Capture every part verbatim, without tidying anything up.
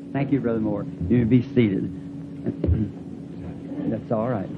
Thank you, Brother Moore. You may be seated. That's all right.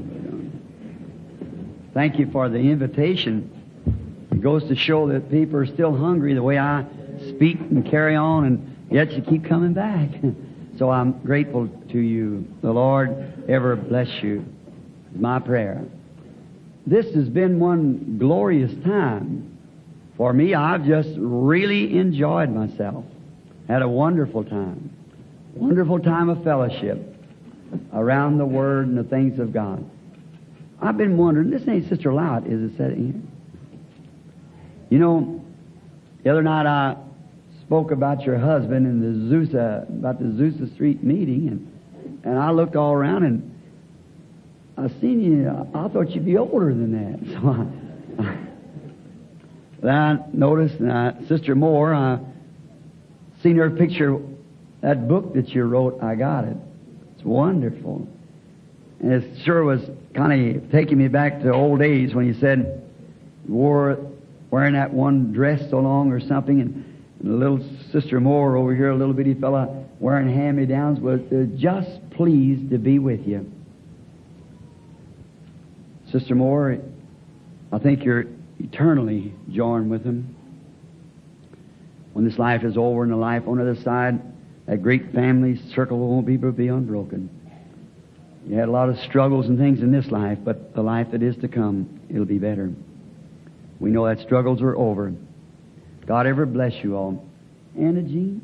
Thank you for the invitation. It goes to show that people are still hungry the way I speak and carry on, and yet you keep coming back. So I'm grateful to you. The Lord ever bless you. It's my prayer. This has been one glorious time for me. I've just really enjoyed myself. Had a wonderful time. Wonderful time of fellowship around the Word and the things of God. I've been wondering, this ain't Sister Lott, is it sitting here? You know, the other night I spoke about your husband in the Zusa, about the Zusa Street meeting, and, and I looked all around and I seen you, I thought you'd be older than that. So I, then I noticed, uh, Sister Moore, I seen her picture, that book that you wrote, I got it. It's wonderful. And it sure was kind of taking me back to old days when you said you wore, wearing that one dress so long or something, and, and the little Sister Moore over here, a little bitty fella wearing hand-me-downs, was uh, just pleased to be with you. Sister Moore, I think you're eternally joined with Him. When this life is over and the life on the other side, that great family circle won't be, be unbroken. You had a lot of struggles and things in this life, but the life that is to come, it'll be better. We know that struggles are over. God ever bless you all. Anna Jean,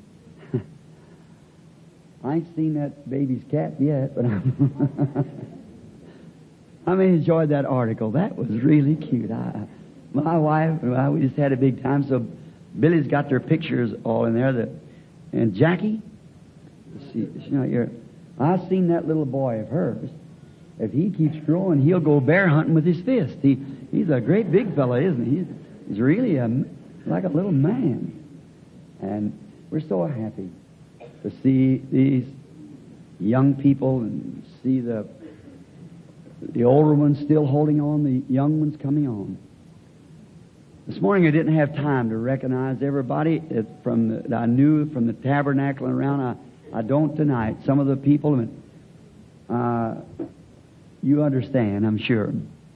I ain't seen that baby's cap yet, but I'm I mean, enjoyed that article. That was really cute. I, my wife and I, we just had a big time. So Billy's got their pictures all in there. That, and Jackie, she, she's not here. I've seen that little boy of hers. If he keeps growing, he'll go bear hunting with his fist. He he's a great big fella, isn't he? He's, he's really a, like a little man. And we're so happy to see these young people and see the the older ones still holding on, the young ones coming on. This morning I didn't have time to recognize everybody from the, that I knew from the tabernacle and around. I, I don't tonight. Some of the people, uh, you understand, I'm sure.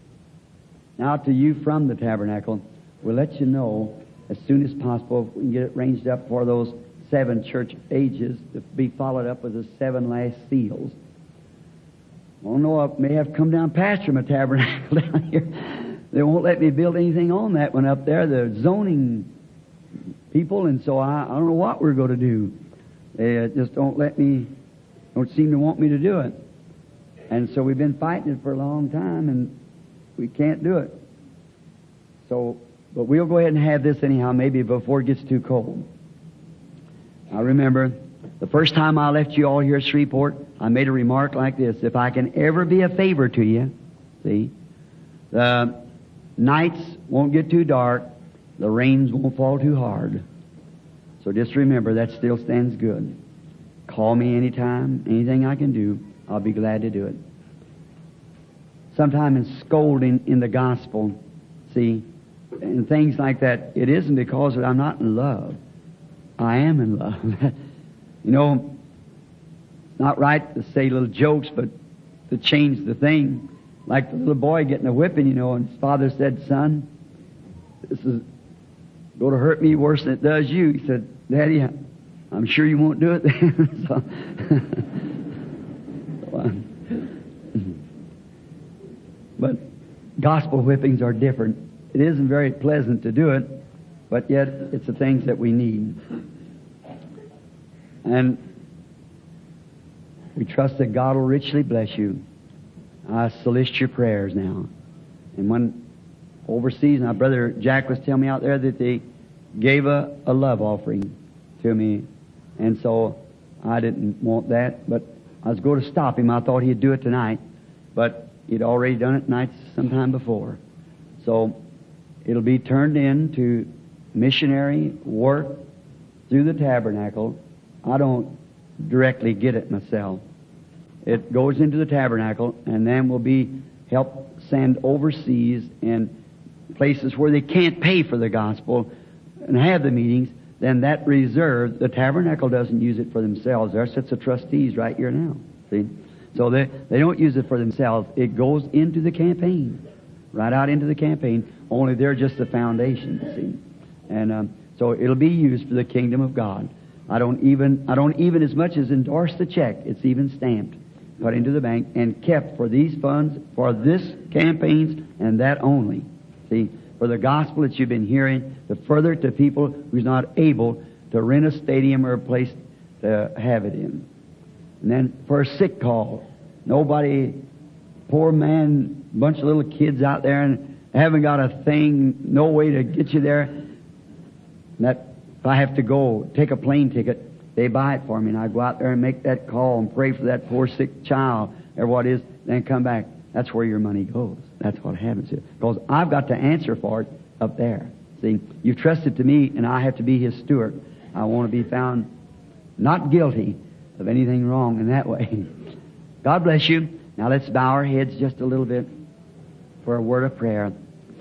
Now to you from the tabernacle, we'll let you know as soon as possible if we can get it ranged up for those seven church ages to be followed up with the seven last seals. I don't know, I may have to come down past from a tabernacle down here. They won't let me build anything on that one up there, the zoning people, and so I, I don't know what we're going to do. They uh, just don't let me, don't seem to want me to do it. And so we've been fighting it for a long time, and we can't do it. So, but we'll go ahead and have this anyhow, maybe before it gets too cold. I remember the first time I left you all here at Shreveport, I made a remark like this: if I can ever be a favor to you, see, the nights won't get too dark, the rains won't fall too hard. So just remember, that still stands good. Call me anytime, anything I can do, I'll be glad to do it. Sometimes in scolding in the gospel, see, and things like that, it isn't because I'm not in love. I am in love. You know, it's not right to say little jokes, but to change the thing. Like the little boy getting a whipping, you know, and his father said, son, this is going to hurt me worse than it does you. He said, Daddy, I'm sure you won't do it then. so, but gospel whippings are different. It isn't very pleasant to do it, but yet it's the things that we need. And we trust that God will richly bless you. I solicit your prayers now. And when overseas, my brother Jack was telling me out there that they gave a, a love offering to me. And so I didn't want that, but I was going to stop him. I thought he'd do it tonight, but he'd already done it nights sometime before. So it'll be turned into missionary work through the tabernacle. I don't directly get it myself. It goes into the tabernacle, and then will be help send overseas in places where they can't pay for the gospel and have the meetings. then that reserve, the tabernacle doesn't use it for themselves. There sits the trustees right here now. See? So they, they don't use it for themselves. It goes into the campaign. Right out into the campaign. Only they're just the foundation, see? And um, so it'll be used for the kingdom of God. I don't even, I don't even as much as endorse the check. It's even stamped, put into the bank, and kept for these funds, for this campaigns, and that only. See? For the gospel that you've been hearing, to further it to people who's not able to rent a stadium or a place to have it in. And then for a sick call, nobody, poor man, bunch of little kids out there and haven't got a thing, no way to get you there. And that if I have to go take a plane ticket, they buy it for me, and I go out there and make that call and pray for that poor sick child or what is, then come back. That's where your money goes. That's what happens here. Because I've got to answer for it up there. See, you've trusted to me, and I have to be His steward. I want to be found not guilty of anything wrong in that way. God bless you. Now let's bow our heads just a little bit for a word of prayer.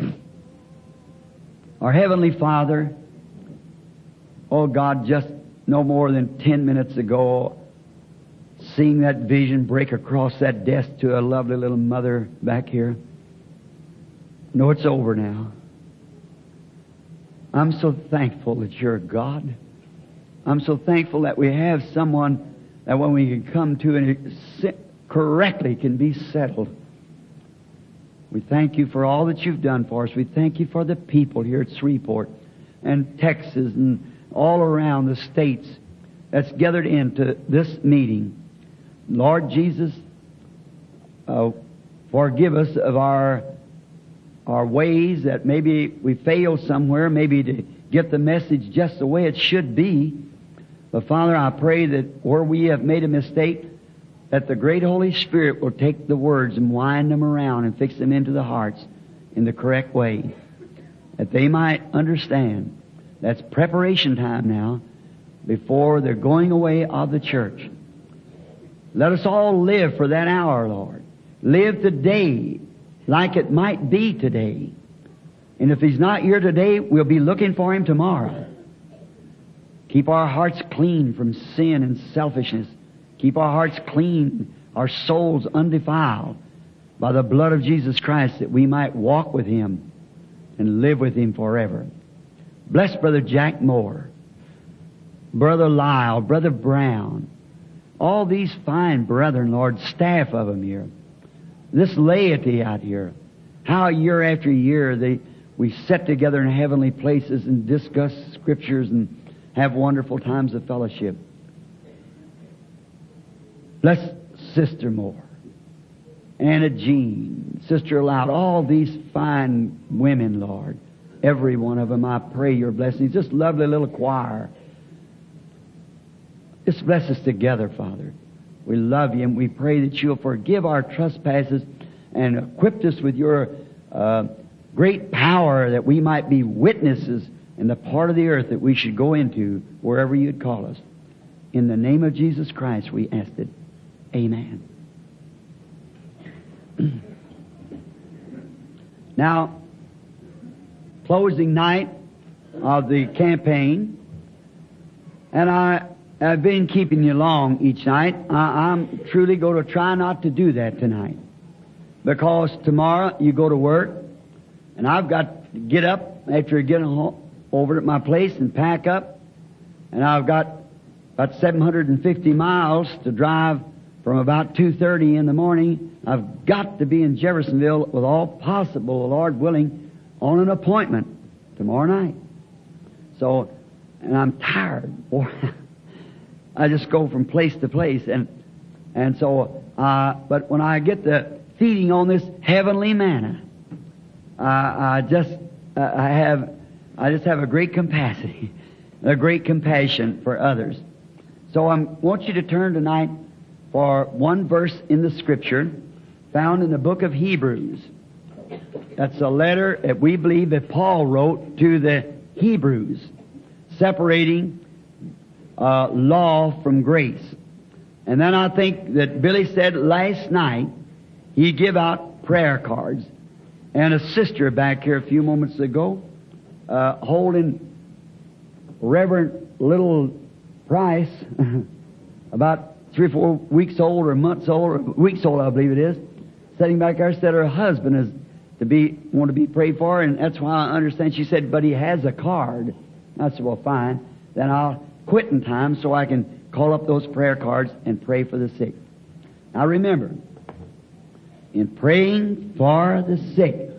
Our Heavenly Father, oh God, just no more than ten minutes ago, seeing that vision break across that desk to a lovely little mother back here. No, it's over now. I'm so thankful that you're God. I'm so thankful that we have someone that when we can come to and it correctly can be settled. We thank you for all that you've done for us. We thank you for the people here at Shreveport and Texas and all around the states that's gathered into this meeting. Lord Jesus, uh, forgive us of our our ways that maybe we failed somewhere, maybe to get the message just the way it should be. But Father, I pray that where we have made a mistake, that the great Holy Spirit will take the words and wind them around and fix them into the hearts in the correct way, that they might understand that's preparation time now before the going away of the church. Let us all live for that hour, Lord. Live today like it might be today. And if He's not here today, we'll be looking for Him tomorrow. Keep our hearts clean from sin and selfishness. Keep our hearts clean, our souls undefiled by the blood of Jesus Christ, that we might walk with Him and live with Him forever. Bless Brother Jack Moore, Brother Lyle, Brother Brown, all these fine brethren, Lord, staff of them here. This laity out here, how year after year they we sit together in heavenly places and discuss Scriptures and have wonderful times of fellowship. Bless Sister Moore, Anna Jean, Sister Loud, all these fine women, Lord. Every one of them, I pray your blessings. This lovely little choir. Just bless us together, Father. We love you, and we pray that you'll forgive our trespasses and equip us with your uh, great power, that we might be witnesses in the part of the earth that we should go into wherever you'd call us. In the name of Jesus Christ, we ask it. Amen. Now, closing night of the campaign, and I, I've been keeping you long each night. I, I'm truly going to try not to do that tonight, because tomorrow you go to work, and I've got to get up after getting home, over at my place and pack up, and I've got about seven hundred fifty miles to drive from about two thirty in the morning. I've got to be in Jeffersonville with all possible, the Lord willing, on an appointment tomorrow night. So, and I'm tired. Boy, I just go from place to place, and and so, uh, but when I get the feeding on this heavenly manna, uh, I just uh, I have I just have a great capacity, a great compassion for others. So I want you to turn tonight for one verse in the Scripture found in the book of Hebrews. That's a letter that we believe that Paul wrote to the Hebrews, separating uh, law from grace. And then I think that Billy said last night he give out prayer cards. And a sister back here a few moments ago uh, holding Reverend Little Price, about three or four weeks old or months old, or weeks old I believe it is, sitting back there, said her husband is to be, want to be prayed for, and that's why I understand. She said, but he has a card. I said, well, fine. Then I'll quit in time so I can call up those prayer cards and pray for the sick. Now remember, in praying for the sick,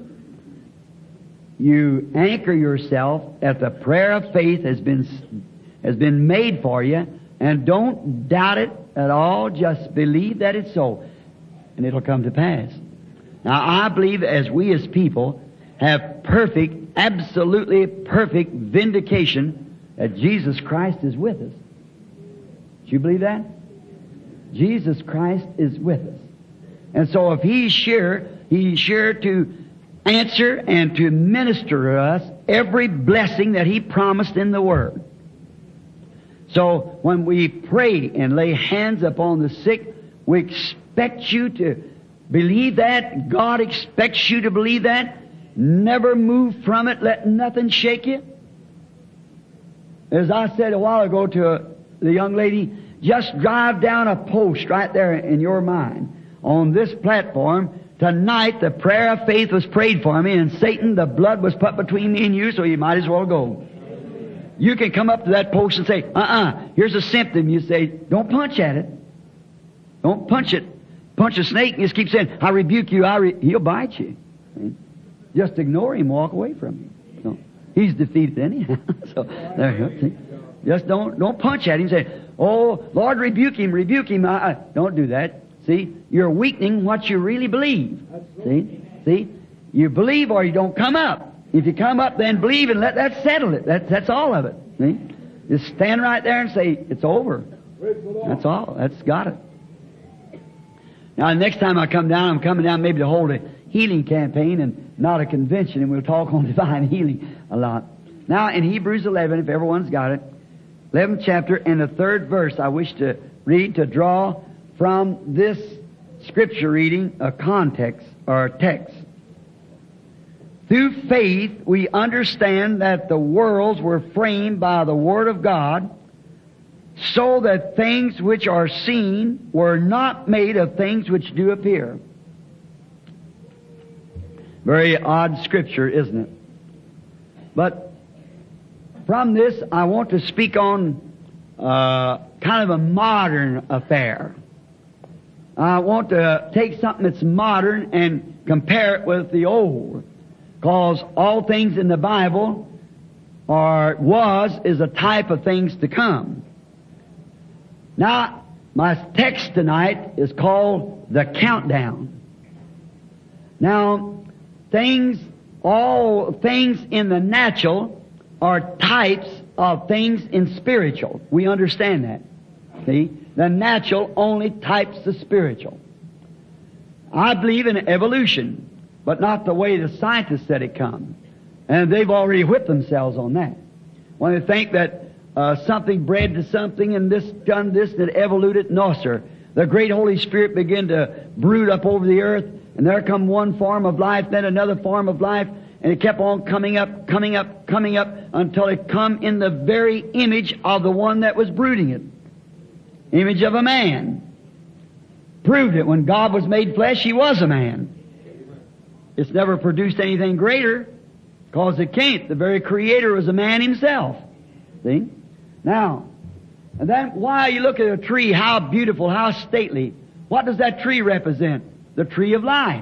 you anchor yourself that the prayer of faith has been, has been made for you, and don't doubt it at all. Just believe that it's so, and it'll come to pass. Now, I believe as we as people have perfect, absolutely perfect vindication that Jesus Christ is with us. Do you believe that? Jesus Christ is with us. And so if He's sure, He's sure to answer and to minister to us every blessing that He promised in the Word. So when we pray and lay hands upon the sick, we expect you to believe that. God expects you to believe that. Never move from it. Let nothing shake you. As I said a while ago to a, the young lady, just drive down a post right there in your mind. On this platform, tonight the prayer of faith was prayed for me, and Satan, the blood was put between me and you, so you might as well go. You can come up to that post and say, uh-uh, here's a symptom. You say, don't punch at it. Don't punch it. Punch a snake and just keep saying, I rebuke you, I re-. He'll bite you. Just ignore him, walk away from him. So, he's defeated anyhow. So there you go. See? Just don't don't punch at him. Say, oh, Lord, rebuke him, rebuke him. I, I. Don't do that. See, you're weakening what you really believe. See, see, you believe or you don't come up. If you come up, then believe and let that settle it. That, that's all of it. See, just stand right there and say, it's over. That's all. That's got it. Now, the next time I come down, I'm coming down maybe to hold a healing campaign and not a convention, and we'll talk on divine healing a lot. Now, in Hebrews eleven, if everyone's got it, eleventh chapter, and the third verse, I wish to read to draw from this scripture reading a context or a text. Through faith, we understand that the worlds were framed by the Word of God, so that things which are seen were not made of things which do appear. Very odd scripture, isn't it? But from this, I want to speak on uh, kind of a modern affair. I want to take something that's modern and compare it with the old, because all things in the Bible are was is a type of things to come. Now, my text tonight is called The Countdown. Now, things, all things in the natural are types of things in spiritual. We understand that. See? The natural only types the spiritual. I believe in evolution, but not the way the scientists said it come. And they've already whipped themselves on that. When they think that Uh, something bred to something, and this done this, and it evoluted. No, sir. The great Holy Spirit began to brood up over the earth, and there come one form of life, then another form of life, and it kept on coming up, coming up, coming up, until it come in the very image of the one that was brooding it. Image of a man. Proved it. When God was made flesh, He was a man. It's never produced anything greater, because it can't. The very Creator was a man Himself. See? Now, and then why you look at a tree, how beautiful, how stately. What does that tree represent? The tree of life.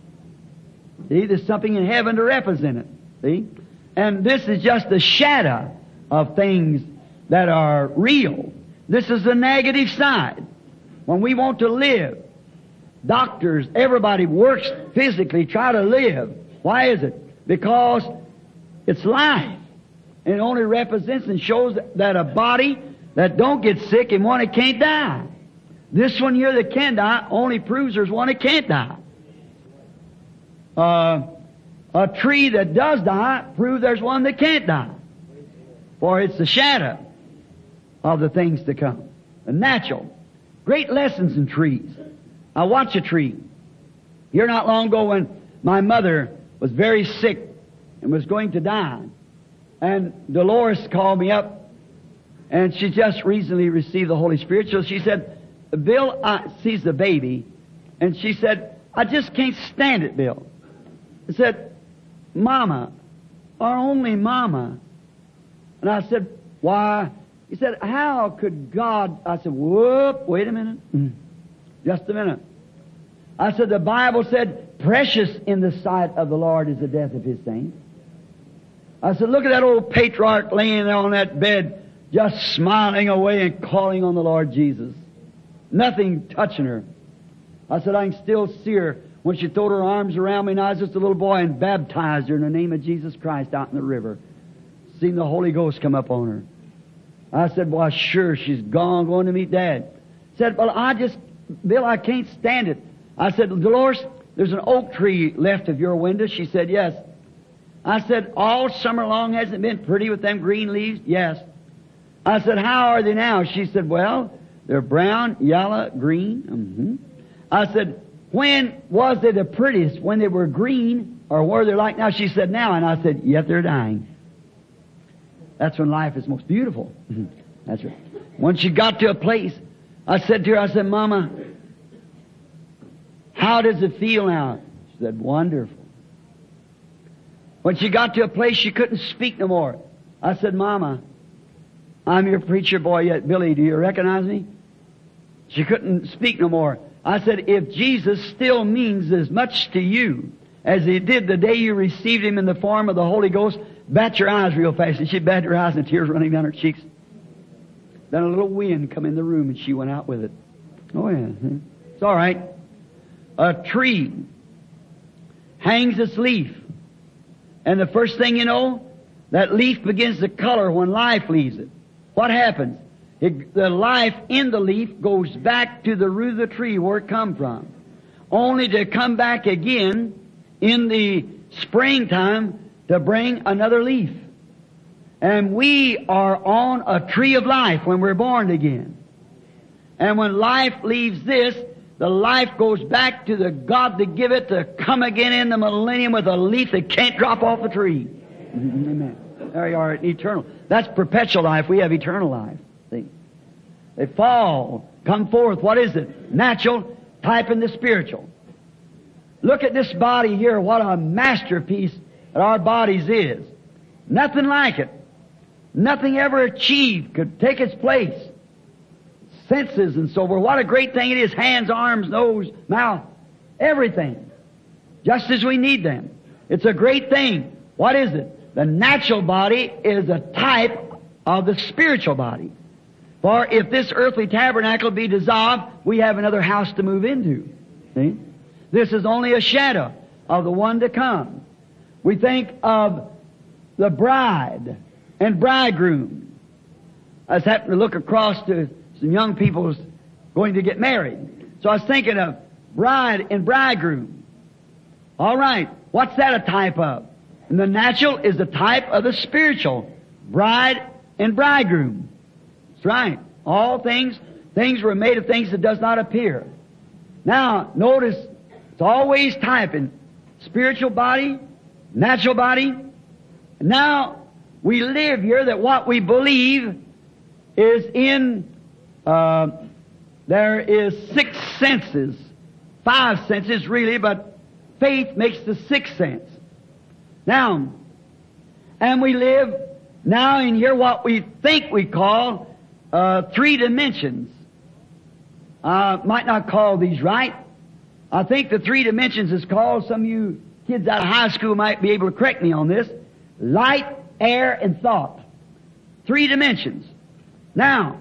See, there's something in heaven to represent it. See? And this is just a shadow of things that are real. This is the negative side. When we want to live, doctors, everybody works physically, try to live. Why is it? Because it's life. And it only represents and shows that a body that don't get sick and one that can't die. This one here that can die only proves there's one that can't die. Uh, a tree that does die proves there's one that can't die. For it's the shadow of the things to come. The natural. Great lessons in trees. I watch a tree. Here not long ago when my mother was very sick and was going to die, and Dolores called me up And she just recently received the Holy Spirit. So she said, Bill uh, sees the baby, and she said, I just can't stand it, Bill. I said, Mama, our only Mama. And I said, why? He said, how could God? I said, whoop, wait a minute. Just a minute. I said, the Bible said, precious in the sight of the Lord is the death of His saints. I said, look at that old patriarch laying there on that bed, just smiling away and calling on the Lord Jesus. Nothing touching her. I said, I can still see her when she threw her arms around me and I was just a little boy and baptized her in the name of Jesus Christ out in the river. Seen the Holy Ghost come up on her. I said, well, sure, she's gone, going to meet Dad. Said, well, I just, Bill, I can't stand it. I said, Dolores, there's an oak tree left of your window. She said, yes. I said, all summer long hasn't it been pretty with them green leaves? Yes. I said, how are they now? She said, well, they're brown, yellow, green. Mm-hmm. I said, when was they the prettiest? When they were green, or were they like now? She said, now. And I said, yet they're dying. That's when life is most beautiful. That's right. When she got to a place, I said to her, I said, Mama, how does it feel now? She said, wonderful. When she got to a place she couldn't speak no more, I said, Mama, I'm your preacher boy yet. Billy, do you recognize me? She couldn't speak no more. I said, if Jesus still means as much to you as He did the day you received Him in the form of the Holy Ghost, bat your eyes real fast. And she bat her eyes and tears running down her cheeks. Then a little wind come in the room and she went out with it. Oh yeah. It's all right. A tree hangs its leaf. And the first thing you know, that leaf begins to color when life leaves it. What happens? It, the life in the leaf goes back to the root of the tree where it come from. Only to come back again in the springtime to bring another leaf. And we are on a tree of life when we're born again. And when life leaves this, the life goes back to the God that give it to come again in the millennium with a leaf that can't drop off the tree. Amen. There you are, eternal. That's perpetual life. We have eternal life. See? They fall, come forth. What is it? Natural, typing the spiritual. Look at this body here, what a masterpiece that our bodies is. Nothing like it. Nothing ever achieved could take its place. Senses and so forth. What a great thing it is. Hands, arms, nose, mouth, everything. Just as we need them. It's a great thing. What is it? The natural body is a type of the spiritual body. For if this earthly tabernacle be dissolved, we have another house to move into. See? This is only a shadow of the one to come. We think of the bride and bridegroom. I was happening to look across to some young people who's going to get married. So I was thinking of bride and bridegroom. All right, what's that a type of? And the natural is the type of the spiritual. Bride and bridegroom. That's right. All things, things were made of things that does not appear. Now, notice, it's always typing spiritual body, natural body. Now, we live here that what we believe is in, uh, there is six senses. Five senses really, but faith makes the sixth sense. Now, and we live now in here what we think we call uh, three dimensions. I uh, might not call these right. I think the three dimensions is called, some of you kids out of high school might be able to correct me on this, light, air, and thought. Three dimensions. Now,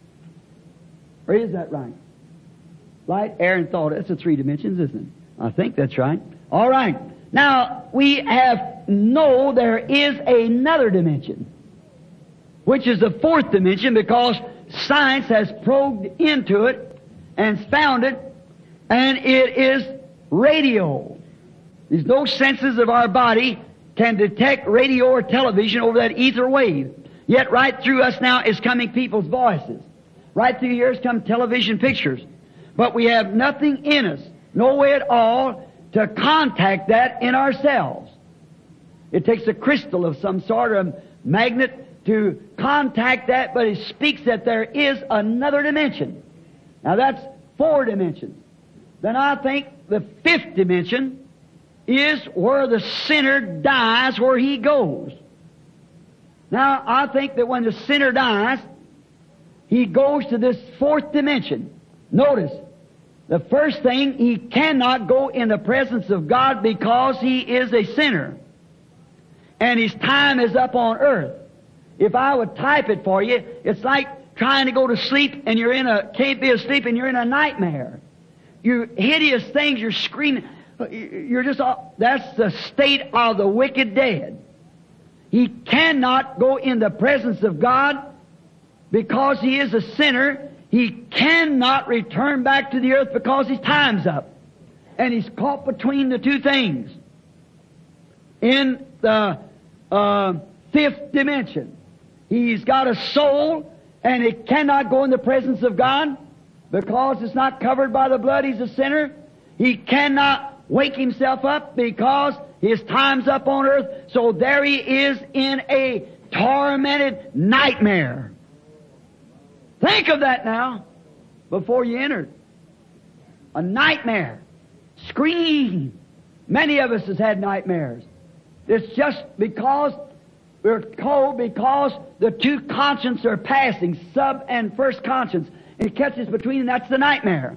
or is that right? Light, air, and thought. That's the three dimensions, isn't it? I think that's right. All right. Now, we have know there is another dimension, which is the fourth dimension, because science has probed into it and found it, and it is radio. There's no senses of our body can detect radio or television over that ether wave. Yet right through us now is coming people's voices. Right through here has come television pictures. But we have nothing in us, no way at all, to contact that in ourselves. It takes a crystal of some sort of magnet to contact that, but he speaks that there is another dimension. Now that's four dimensions. Then I think the fifth dimension is where the sinner dies, where he goes. Now I think that when the sinner dies, he goes to this fourth dimension. Notice, the first thing, he cannot go in the presence of God because he is a sinner. And his time is up on earth. If I would type it for you, it's like trying to go to sleep and you're in a, can't be asleep and you're in a nightmare. You hideous things, you're screaming. You're just, that's the state of the wicked dead. He cannot go in the presence of God because he is a sinner. He cannot return back to the earth because his time's up. And he's caught between the two things. In the uh, fifth dimension, he's got a soul and it cannot go in the presence of God because it's not covered by the blood. He's a sinner. He cannot wake himself up because his time's up on earth. So there he is in a tormented nightmare. Think of that now before you enter. A nightmare. Scream. Many of us has had nightmares. It's just because we're told because the two consciences are passing, sub and first conscience. And it catches between, and that's the nightmare.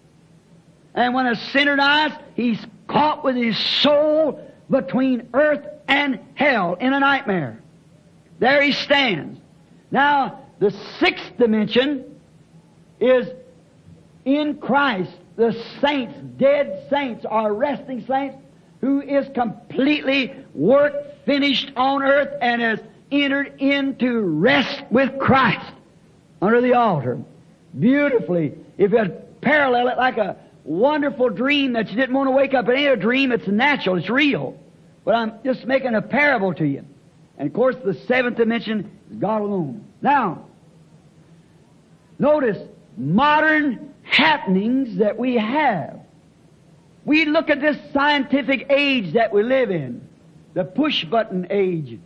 And when a sinner dies, he's caught with his soul between earth and hell in a nightmare. There he stands. Now, the sixth dimension is in Christ. The saints, dead saints, are resting saints, who is completely work finished on earth and has entered into rest with Christ under the altar. Beautifully. If you parallel it like a wonderful dream that you didn't want to wake up. It ain't a dream, it's natural, it's real. But I'm just making a parable to you. And of course the seventh dimension is God alone. Now, notice modern happenings that we have. We look at this scientific age that we live in, the push-button age,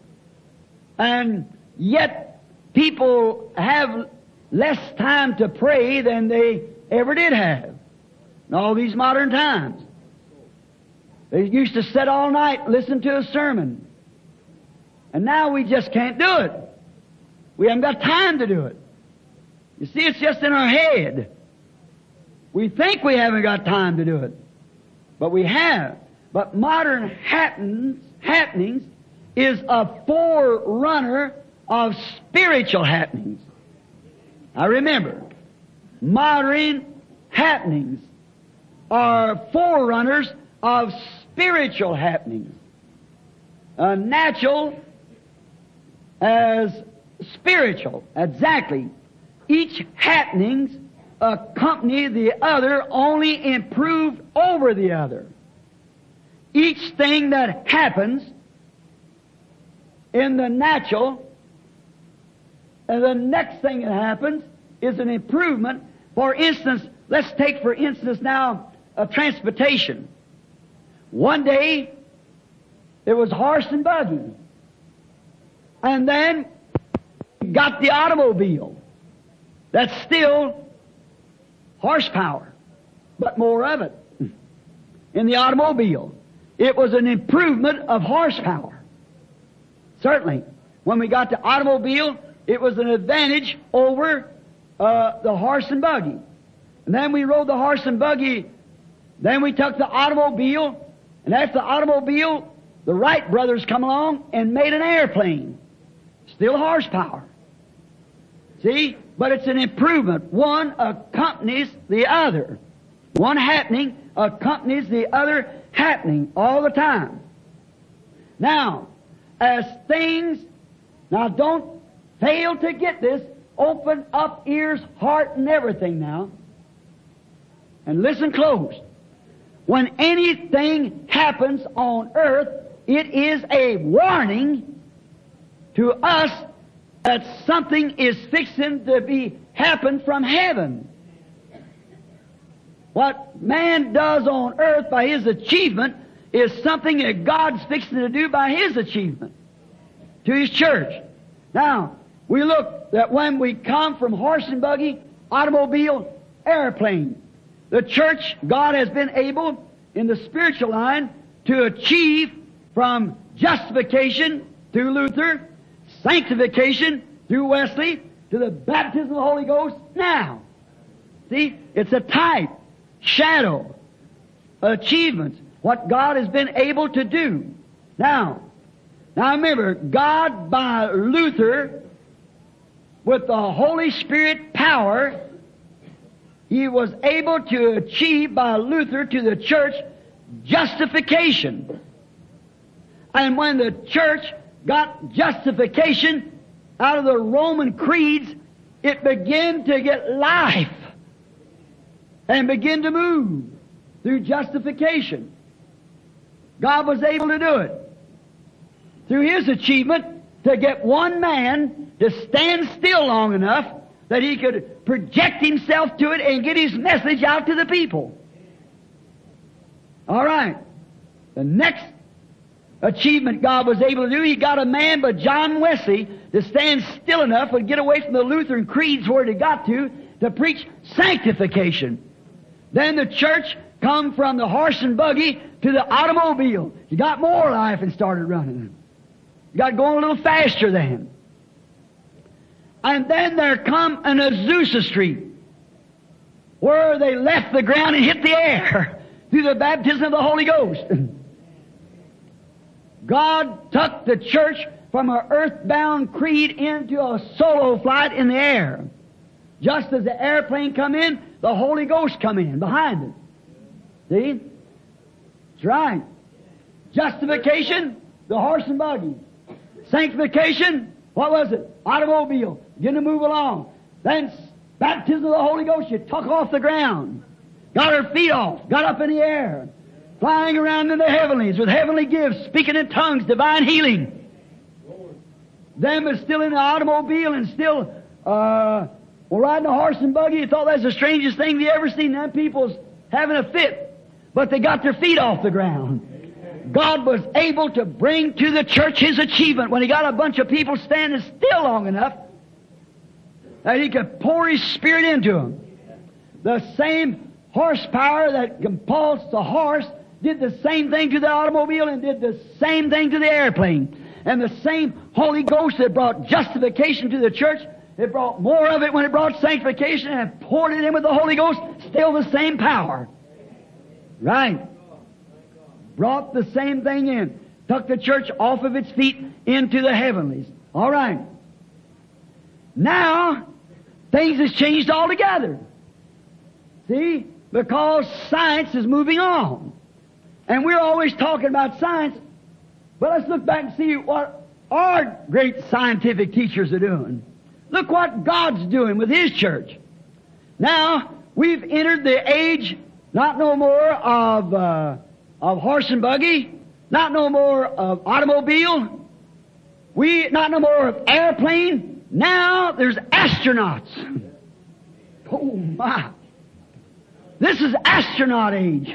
and yet people have less time to pray than they ever did have in all these modern times. They used to sit all night and listen to a sermon, and now we just can't do it. We haven't got time to do it. You see, it's just in our head. We think we haven't got time to do it. But we have. But modern happenings, happenings is a forerunner of spiritual happenings. Now remember, modern happenings are forerunners of spiritual happenings. Uh, natural as spiritual. Exactly. Each happenings accompany the other, only improve over the other. Each thing that happens in the natural, and the next thing that happens is an improvement. For instance, let's take for instance now a transportation. One day it was horse and buggy, and then got the automobile. That's still horsepower, but more of it in the automobile. It was an improvement of horsepower. Certainly, when we got the automobile, it was an advantage over uh, the horse and buggy. And then we rode the horse and buggy. Then we took the automobile, and after the automobile, the Wright brothers come along and made an airplane. Still horsepower. See? But it's an improvement. One accompanies the other. One happening accompanies the other happening all the time. Now, as things, now don't fail to get this, open up ears, heart, and everything now. And listen close. When anything happens on earth, it is a warning to us that something is fixing to be happen from heaven. What man does on earth by his achievement is something that God's fixing to do by His achievement to His church. Now, we look that when we come from horse and buggy, automobile, airplane, the church, God has been able, in the spiritual line, to achieve from justification through Luther, sanctification through Wesley, to the baptism of the Holy Ghost now. See, it's a type, shadow, achievement, what God has been able to do. Now, now remember, God by Luther, with the Holy Spirit power, He was able to achieve by Luther to the church justification. And when the church got justification out of the Roman creeds, it began to get life and begin to move through justification. God was able to do it through His achievement to get one man to stand still long enough that he could project himself to it and get his message out to the people. All right. The next achievement God was able to do, He got a man but John Wesley to stand still enough and get away from the Lutheran creeds where it got to, to preach sanctification. Then the church come from the horse and buggy to the automobile. You got more life and started running. You got going a little faster then. And then there come an Azusa Street, where they left the ground and hit the air through the baptism of the Holy Ghost. God took the church from an earthbound creed into a solo flight in the air. Just as the airplane come in, the Holy Ghost come in behind it. See? That's right. Justification, the horse and buggy. Sanctification, what was it? Automobile. Begin to move along. Then baptism of the Holy Ghost, you took off the ground. Got her feet off. Got up in the air. Flying around in the heavenlies with heavenly gifts, speaking in tongues, divine healing. Them is still in the automobile and still uh, well, riding a horse and buggy. You thought that's the strangest thing you ever seen. Them people's having a fit. But they got their feet off the ground. God was able to bring to the church His achievement when He got a bunch of people standing still long enough that He could pour His Spirit into them. The same horsepower that compulsed the horse did the same thing to the automobile and did the same thing to the airplane. And the same Holy Ghost that brought justification to the church, it brought more of it when it brought sanctification and poured it in with the Holy Ghost, still the same power. Right. Brought the same thing in. Took the church off of its feet into the heavenlies. All right. Now, things has changed altogether. See? Because science is moving on. And we're always talking about science, but let's look back and see what our great scientific teachers are doing. Look what God's doing with His church. Now, we've entered the age, not no more of, uh, of horse and buggy, not no more of automobile, we, not no more of airplane. Now, there's astronauts. Oh my. This is astronaut age.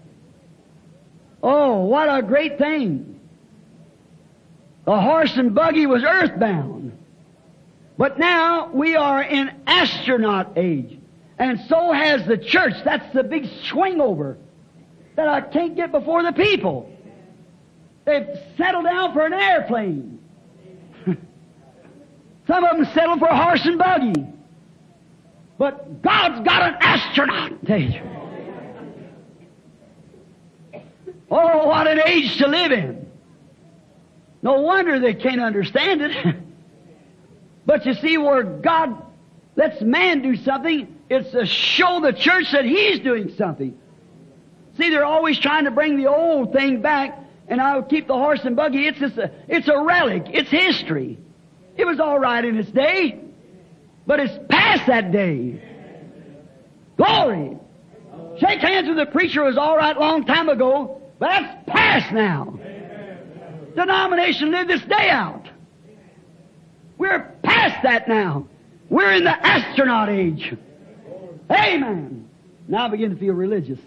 Oh, what a great thing. The horse and buggy was earthbound. But now we are in astronaut age. And so has the church. That's the big swing over that I can't get before the people. They've settled down for an airplane. Some of them settled for a horse and buggy. But God's got an astronaut age. Oh, what an age to live in. No wonder they can't understand it. But you see, where God lets man do something, it's to show the church that He's doing something. See, they're always trying to bring the old thing back, and I'll keep the horse and buggy. It's just a, it's a relic. It's history. It was all right in its day, but it's past that day. Glory! Shake hands with the preacher. It was all right a long time ago, but that's past now. Denomination live this day out. We're past that now. We're in the astronaut age. Amen. Now I begin to feel religious.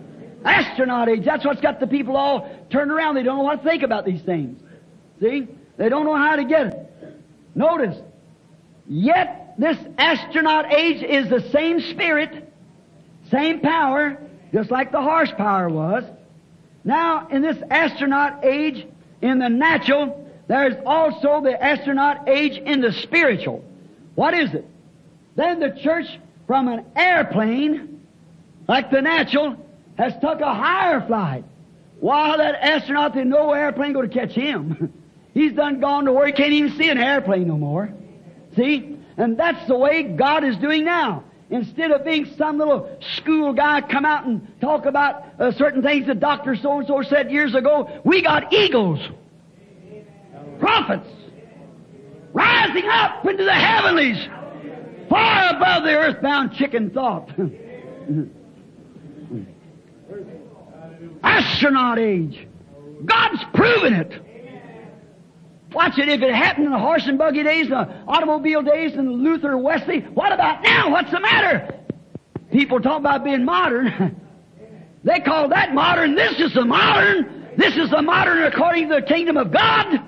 Astronaut age, that's what's got the people all turned around. They don't know what to think about these things. See? They don't know how to get it. Notice, yet this astronaut age is the same spirit, same power, just like the horsepower was. Now, in this astronaut age, in the natural, there's also the astronaut age in the spiritual. What is it? Then the church, from an airplane, like the natural, has took a higher flight. While that astronaut, there's no airplane going to catch him. He's done gone to where he can't even see an airplane no more. See? And that's the way God is doing now. Instead of being some little school guy come out and talk about uh, certain things that Doctor so-and-so said years ago, we got eagles, prophets, rising up into the heavenlies, far above the earthbound chicken thought. Astronaut age. God's proven it. Watch it. If it happened in the horse and buggy days, the automobile days, and Luther, Wesley, what about now? What's the matter? People talk about being modern. They call that modern. This is the modern. This is the modern according to the kingdom of God.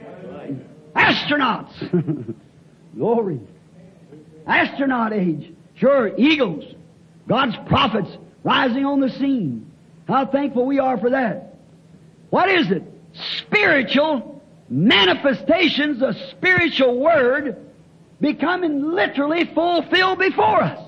Astronauts. Glory. Astronaut age. Sure, eagles. God's prophets rising on the scene. How thankful we are for that. What is it? Spiritual manifestations, the spiritual word becoming literally fulfilled before us.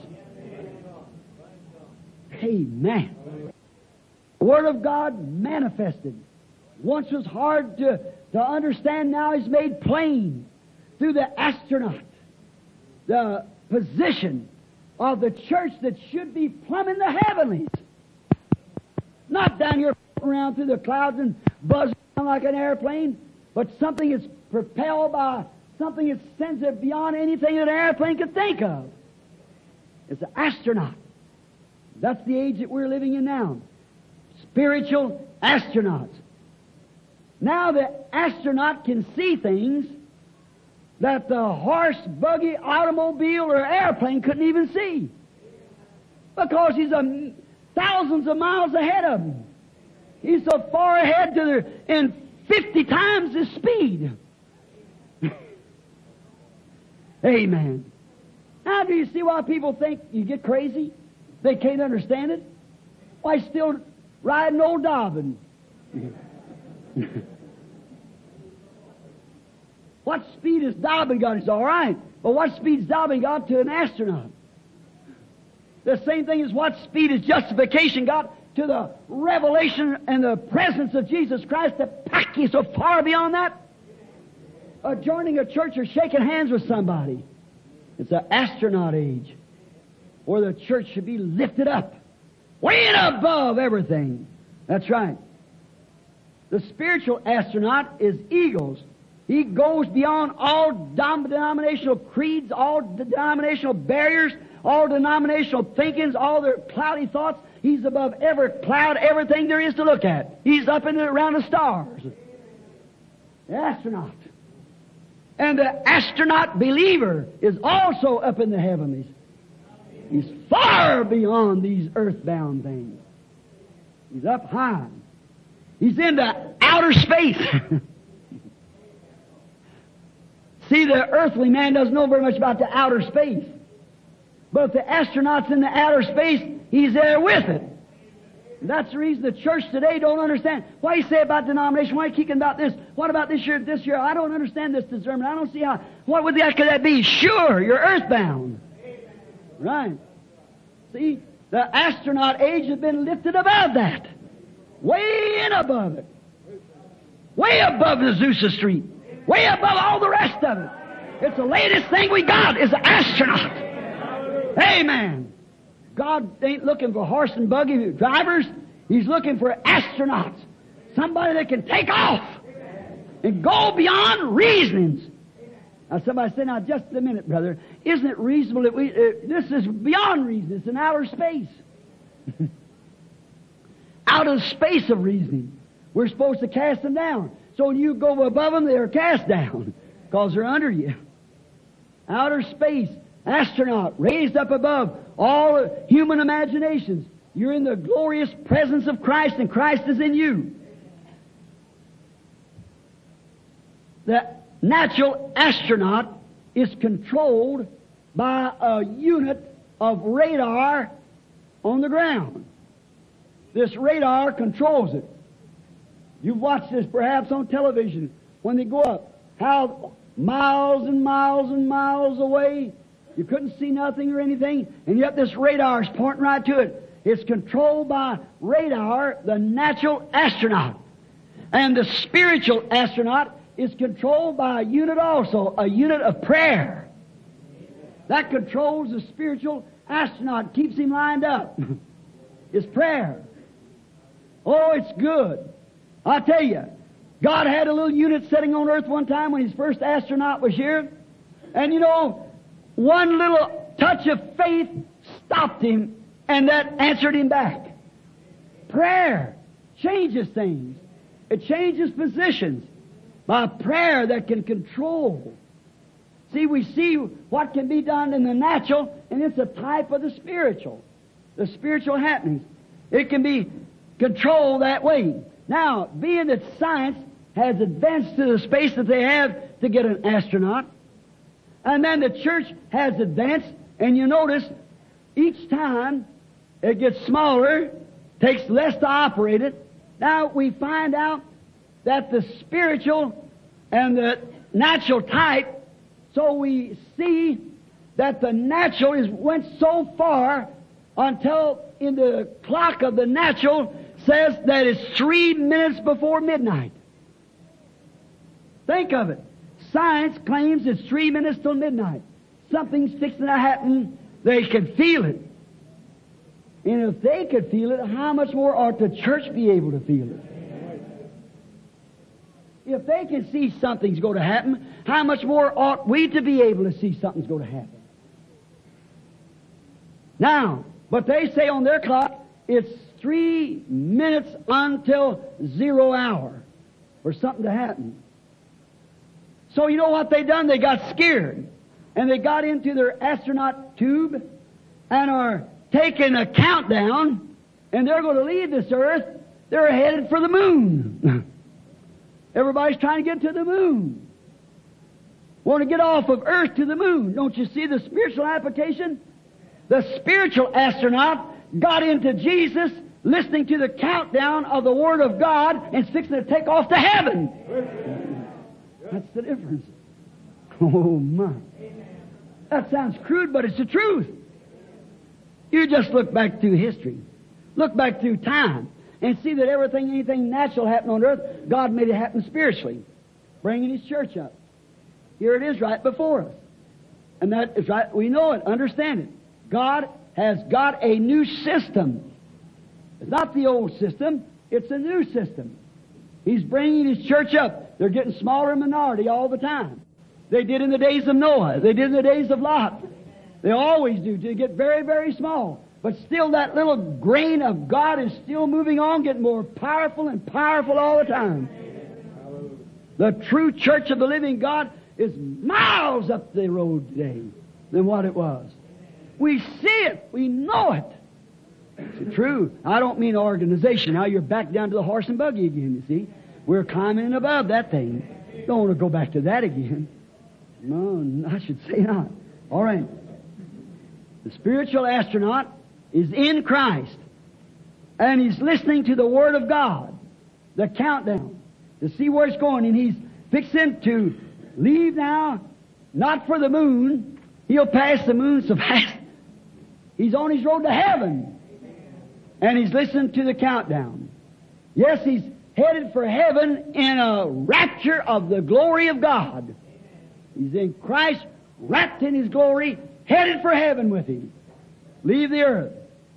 Amen. The Word of God manifested. Once was hard to, to understand, now is made plain through the astronaut. The position of the church that should be plumbing the heavenlies. Not down here around through the clouds and buzzing around like an airplane, but something that's propelled by something that sends it beyond anything that an airplane could think of. It's an astronaut. That's the age that we're living in now. Spiritual astronauts. Now the astronaut can see things that the horse, buggy, automobile, or airplane couldn't even see. Because he's a, thousands of miles ahead of him. He's so far ahead to the, in fifty times his speed. Amen. Now do you see why people think you get crazy? They can't understand it? Why, still riding old Dobbin. What speed has Dobbin got? It's all right. But what speed's Dobbin got to an astronaut? The same thing as what speed has justification got to the revelation and the presence of Jesus Christ to pack you so far beyond that? Or joining a church or shaking hands with somebody. It's an astronaut age where the church should be lifted up, way above everything. That's right. The spiritual astronaut is eagles. He goes beyond all denominational creeds, all denominational barriers, all denominational thinkings, all their cloudy thoughts. He's above every cloud, everything there is to look at. He's up in and around the stars. The astronaut. And the astronaut believer is also up in the heavenlies. He's far beyond these earthbound things. He's up high. He's in the outer space. See, the earthly man doesn't know very much about the outer space. But if the astronaut's in the outer space, he's there with it. And that's the reason the church today don't understand. Why you say about denomination? Why you kicking about this? What about this year, this year? I don't understand this discernment. I don't see how. What would that, could that be? Sure, you're earthbound. Right. See, the astronaut age has been lifted above that. Way in above it. Way above the Azusa Street. Way above all the rest of it. It's the latest thing we got is the astronaut. Amen. God ain't looking for horse and buggy drivers. He's looking for astronauts. Somebody that can take off and go beyond reasonings. Now somebody said, now just a minute, brother. Isn't it reasonable that we, uh, this is beyond reason. It's in outer space. Out of space of reasoning. We're supposed to cast them down. So when you go above them, they're cast down. Because they're under you. Outer space. Astronaut. Raised up above all human imaginations. You're in the glorious presence of Christ and Christ is in you. The natural astronaut is controlled by a unit of radar on the ground. This radar controls it. You've watched this perhaps on television when they go up, how miles and miles and miles away, you couldn't see nothing or anything, and yet this radar is pointing right to it. It's controlled by radar, the natural astronaut. And the spiritual astronaut is controlled by a unit also, a unit of prayer. That controls the spiritual astronaut, keeps him lined up. It's prayer. Oh, it's good. I tell you, God had a little unit sitting on earth one time when his first astronaut was here. And you know, one little touch of faith stopped him, and that answered him back. Prayer changes things. It changes positions by prayer that can control. See, we see what can be done in the natural, and it's a type of the spiritual. The spiritual happenings. It can be controlled that way. Now, being that science has advanced to the space that they have to get an astronaut, and then the church has advanced, and you notice each time it gets smaller, takes less to operate it. Now we find out that the spiritual and the natural type, so we see that the natural is went so far until in the clock of the natural says that it's three minutes before midnight. Think of it. Science claims it's three minutes till midnight. Something's fixing to happen. They can feel it. And if they could feel it, how much more ought the church be able to feel it? If they can see something's going to happen, how much more ought we to be able to see something's going to happen? Now, but they say on their clock, it's three minutes until zero hour for something to happen. So you know what they done? They got scared. And they got into their astronaut tube and are taking a countdown, and they're going to leave this earth. They're headed for the moon. Everybody's trying to get to the moon. Want to get off of earth to the moon. Don't you see the spiritual application? The spiritual astronaut got into Jesus, listening to the countdown of the Word of God, and fixing to take off to heaven. That's the difference. Oh, my. That sounds crude, but it's the truth. You just look back through history. Look back through time and see that everything, anything natural happened on earth, God made it happen spiritually, bringing His church up. Here it is right before us. And that is right. We know it, understand it. God has got a new system. It's not the old system. It's a new system. He's bringing His church up. They're getting smaller in minority all the time. They did in the days of Noah. They did in the days of Lot. They always do. They get very, very small. But still that little grain of God is still moving on, getting more powerful and powerful all the time. The true church of the living God is miles up the road today than what it was. We see it. We know it. It's true. I don't mean organization. Now you're back down to the horse and buggy again, you see. We're climbing above that thing. Don't want to go back to that again. No, I should say not. All right. The spiritual astronaut is in Christ, and he's listening to the Word of God, the countdown, to see where it's going, and he's fixing to leave now, not for the moon. He'll pass the moon so fast. He's on his road to heaven, and he's listening to the countdown. Yes, he's headed for heaven in a rapture of the glory of God. He's in Christ, wrapped in His glory, headed for heaven with Him. Leave the earth.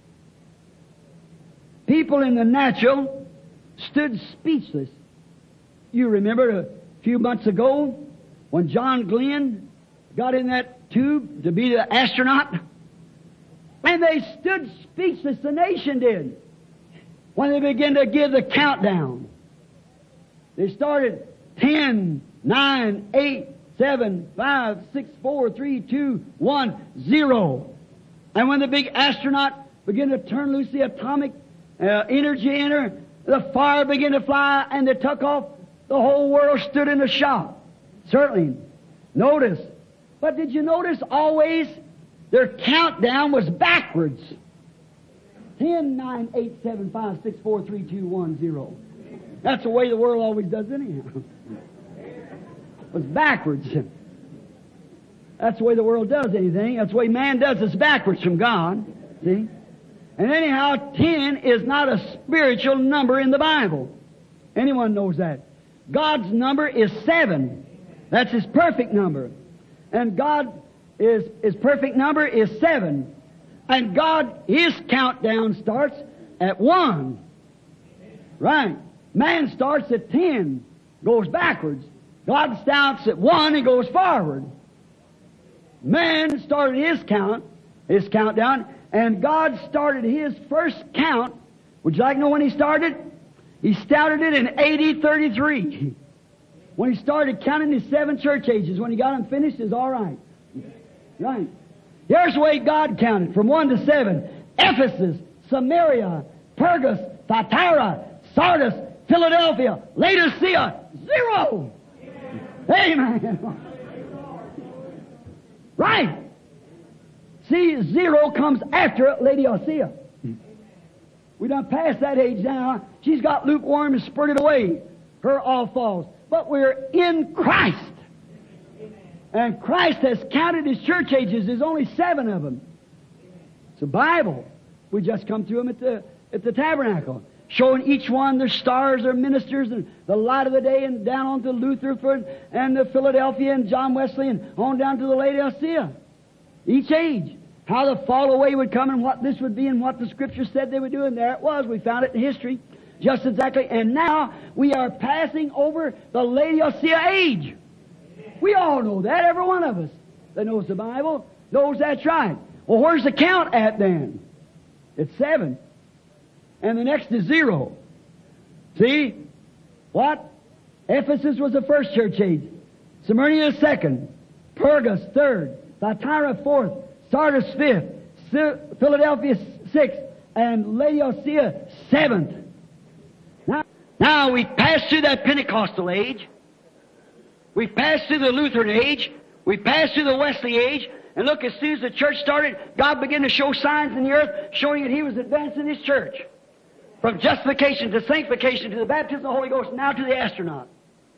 People in the natural stood speechless. You remember a few months ago when John Glenn got in that tube to be the astronaut? And they stood speechless, the nation did, when they began to give the countdown. They started ten, nine, eight, seven, five, six, four, three, two, one, zero. And when the big astronaut began to turn loose the atomic uh, energy in her, the fire began to fly, and they took off. The whole world stood in a shock. Certainly. Notice. But did you notice always their countdown was backwards? ten, nine, eight, seven, five, six, four, three, two, one, zero. That's the way the world always does anyhow. It was backwards. That's the way the world does anything. That's the way man does. It's backwards from God. See? And anyhow, ten is not a spiritual number in the Bible. Anyone knows that. God's number is seven. That's His perfect number. And God is, His perfect number is seven. And God, His countdown starts at one. Right. Man starts at ten, goes backwards. God starts at one and goes forward. Man started his count, his countdown, and God started His first count. Would you like to know when He started? He started it in A D thirty-three. When He started counting His seven church ages, when He got them finished, is all right. Right. Here's the way God counted, from one to seven. Ephesus, Samaria, Pergus, Thyatira, Sardis, Philadelphia, Laodicea, zero. Amen. Right. See, zero comes after Laodicea. We done passed that age now. She's got lukewarm and spurted away. Her all falls. But we're in Christ. And Christ has counted His church ages. There's only seven of them. It's a Bible. We just come through them at the, at the tabernacle, showing each one their stars, their ministers, and the light of the day, and down on to Lutherford and the Philadelphia and John Wesley, and on down to the Laodicea. Each age. How the fall away would come and what this would be and what the Scripture said they would do. And there it was. We found it in history. Just exactly. And now we are passing over the Laodicea age. We all know that. Every one of us that knows the Bible knows that's right. Well, where's the count at then? It's seven. And the next is zero. See? What? Ephesus was the first church age. Smyrna the second. Pergus third. Thyatira fourth. Sardis fifth. Philadelphia sixth. And Laodicea seventh. Now, now we passed through that Pentecostal age. We passed through the Lutheran age. We passed through the Wesley age. And look, as soon as the church started, God began to show signs in the earth, showing that He was advancing His church. From justification to sanctification to the baptism of the Holy Ghost, now to the astronaut.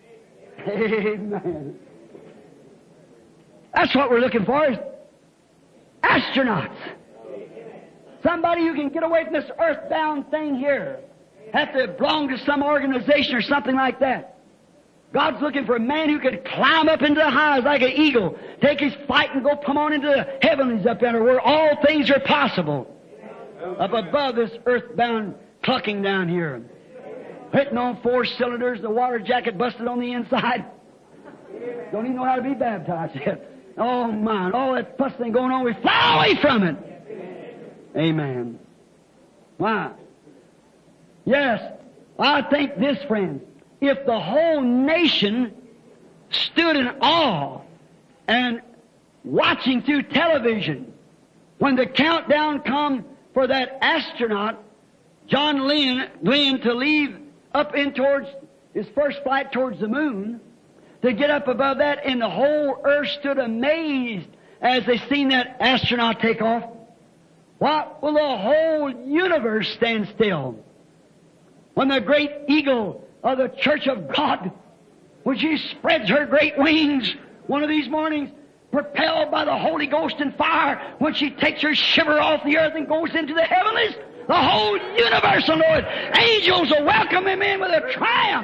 Amen. That's what we're looking for, is astronauts. Somebody who can get away from this earthbound thing here. Have to belong to some organization or something like that. God's looking for a man who could climb up into the highs like an eagle, take his flight and go come on into the heavens up there where all things are possible. Up above this earthbound clucking down here. Hitting on four cylinders, the water jacket busted on the inside. Don't even know how to be baptized yet. Oh my, all that fuss thing going on, we fly away from it. Amen. Why? Yes, I think this, friends. If the whole nation stood in awe and watching through television when the countdown come for that astronaut, John Glenn, Glenn, to leave up in towards his first flight towards the moon, to get up above that, and the whole earth stood amazed as they seen that astronaut take off. What will the whole universe stand still when the great eagle of the Church of God, when she spreads her great wings one of these mornings, propelled by the Holy Ghost and fire, when she takes her shiver off the earth and goes into the heavenlies, the whole universe will know it. Angels will welcome Him in with a triumph.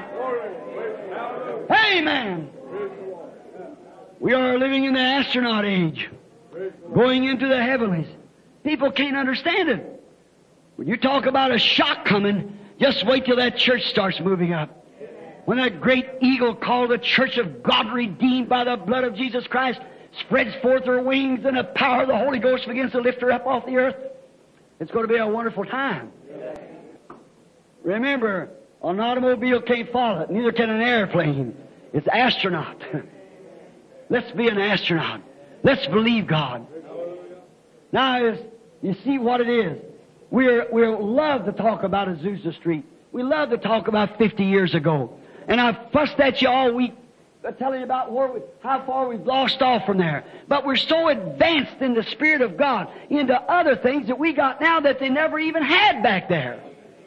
Amen. We are living in the astronaut age, going into the heavenlies. People can't understand it. When you talk about a shock coming, just wait till that church starts moving up. When that great eagle called the Church of God, redeemed by the blood of Jesus Christ, spreads forth her wings and the power of the Holy Ghost begins to lift her up off the earth, it's going to be a wonderful time. Remember, an automobile can't follow it, neither can an airplane. It's astronaut. Let's be an astronaut. Let's believe God. Now, is, you see what it is. We're, we love to talk about Azusa Street. We love to talk about fifty years ago. And I've fussed at you all week telling you about where we, how far we've lost off from there. But we're so advanced in the Spirit of God into other things that we got now that they never even had back there.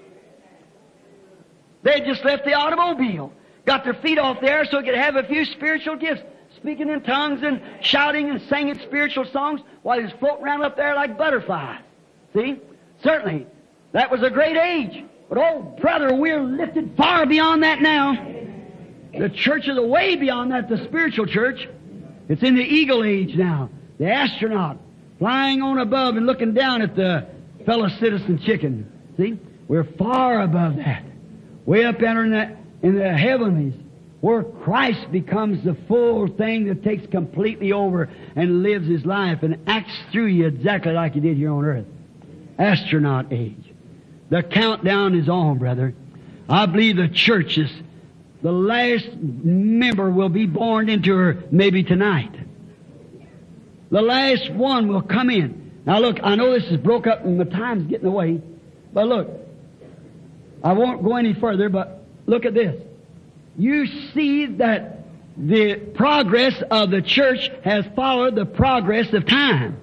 They just left the automobile, got their feet off there so they could have a few spiritual gifts, speaking in tongues and shouting and singing spiritual songs while he's floating around up there like butterflies. See? Certainly, that was a great age. But oh, brother, we're lifted far beyond that now. The church is way beyond that, the spiritual church. It's in the eagle age now. The astronaut flying on above and looking down at the fellow citizen chicken. See? We're far above that. Way up there in the, in the heavenlies, where Christ becomes the full thing that takes completely over and lives His life and acts through you exactly like He did here on earth. Astronaut age. The countdown is on, brother. I believe the church is, the last member will be born into her maybe tonight. The last one will come in. Now look, I know this is broke up and the time's getting away, but look, I won't go any further, but look at this. You see that the progress of the church has followed the progress of time.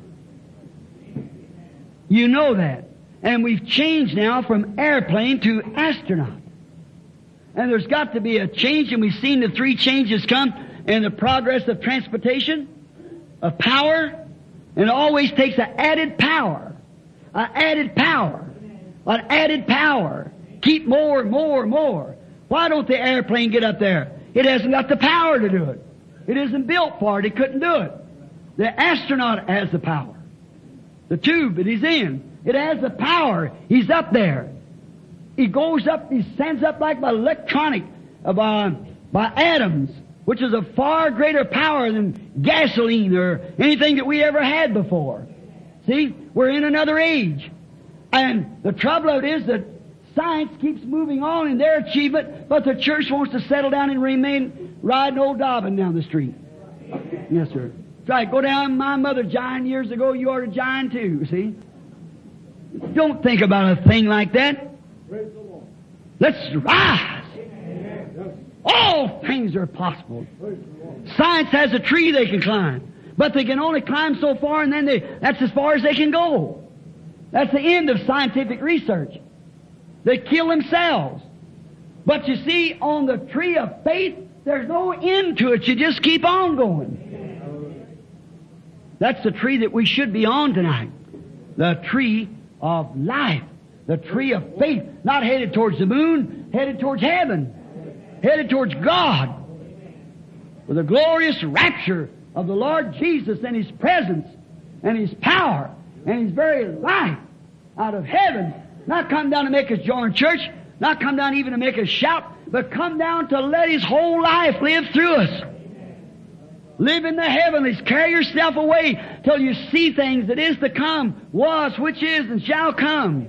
You know that. And we've changed now from airplane to astronaut. And there's got to be a change, and we've seen the three changes come in the progress of transportation, of power, and it always takes an added power. An added power. An added power. Keep more and more and more. Why don't the airplane get up there? It hasn't got the power to do it. It isn't built for it. It couldn't do it. The astronaut has the power. The tube that he's in, it has the power. He's up there. He goes up, he stands up like by electronic, uh, by, by atoms, which is a far greater power than gasoline or anything that we ever had before. See, we're in another age. And the trouble of it is that science keeps moving on in their achievement, but the church wants to settle down and remain riding old Dobbin down the street. Yes, sir. Right, go down. My mother jined years ago. You ought to jine too, see? Don't think about a thing like that. Let's rise. All things are possible. Science has a tree they can climb, but they can only climb so far, and then they, that's as far as they can go. That's the end of scientific research. They kill themselves. But you see, on the tree of faith, there's no end to it. You just keep on going. That's the tree that we should be on tonight. The tree of life. The tree of faith. Not headed towards the moon, headed towards heaven. Headed towards God. With the glorious rapture of the Lord Jesus and His presence and His power and His very life out of heaven. Not come down to make us join church, not come down even to make us shout, but come down to let His whole life live through us. Live in the heavenlies. Carry yourself away till you see things that is to come, was, which is, and shall come.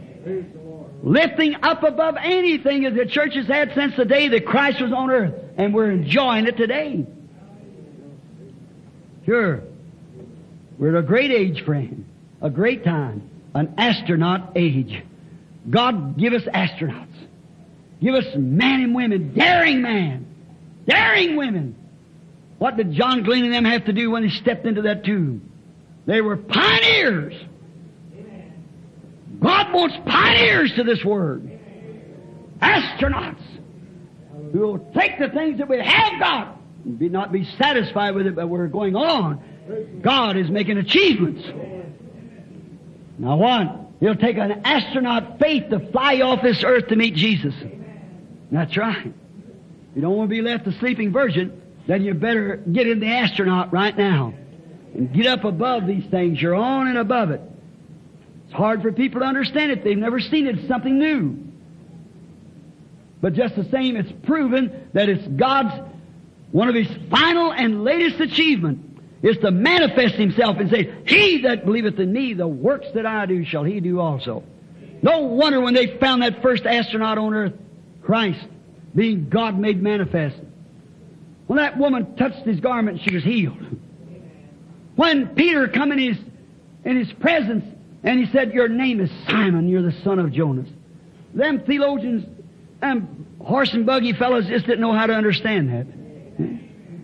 Lifting up above anything that the church has had since the day that Christ was on earth. And we're enjoying it today. Sure. We're at a great age, friend. A great time. An astronaut age. God give us astronauts. Give us men and women. Daring man. Daring women. What did John Glenn and them have to do when they stepped into that tube? They were pioneers. God wants pioneers to this word. Astronauts who will take the things that we have got and be not be satisfied with it, but we're going on. God is making achievements. Now what? He'll take an astronaut faith to fly off this earth to meet Jesus. That's right. You don't want to be left a sleeping virgin, then you better get in the astronaut right now and get up above these things. You're on and above it. It's hard for people to understand it. They've never seen it. It's something new. But just the same, it's proven that it's God's, one of His final and latest achievement is to manifest Himself and say, He that believeth in me, the works that I do shall he do also. No wonder when they found that first astronaut on earth, Christ, being God made manifest. When that woman touched His garment, she was healed. When Peter come in His, in His presence, and He said, your name is Simon, you're the son of Jonas. Them theologians and horse and buggy fellows just didn't know how to understand that.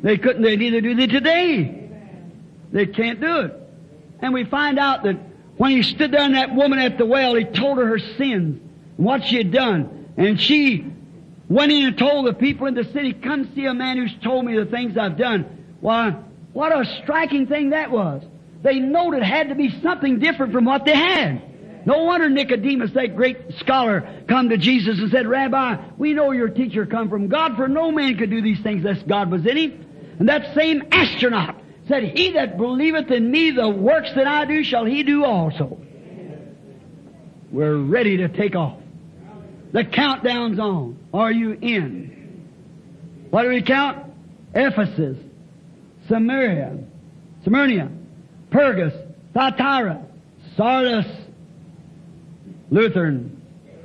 They couldn't, they neither do they today. They can't do it. And we find out that when he stood there and that woman at the well, he told her her sins and what she had done. And she went in and told the people in the city, come see a man who's told me the things I've done. Why, what a striking thing that was. They noted it had to be something different from what they had. No wonder Nicodemus, that great scholar, come to Jesus and said, Rabbi, we know your teacher come from God, for no man could do these things unless God was in him. And that same astronaut said, he that believeth in me, the works that I do shall he do also. We're ready to take off. The countdown's on. Are you in? What do we count? Ephesus, Samaria, Smyrna, Pergus, Thyatira, Sardis, Lutheran,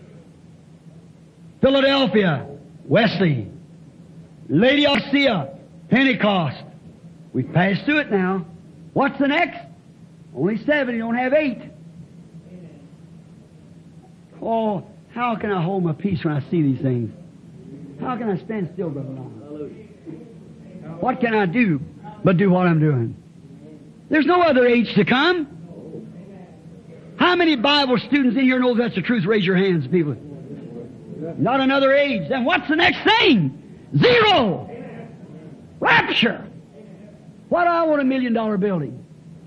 Philadelphia, Wesley, Laodicea, Pentecost. We've passed through it now. What's the next? Only seven. You don't have eight. Oh, how can I hold my peace when I see these things? How can I stand still, Brother Long? What can I do but do what I'm doing? There's no other age to come. How many Bible students in here know that's the truth? Raise your hands, people. Not another age. Then what's the next thing? Zero. Rapture. What do I want a million dollar building?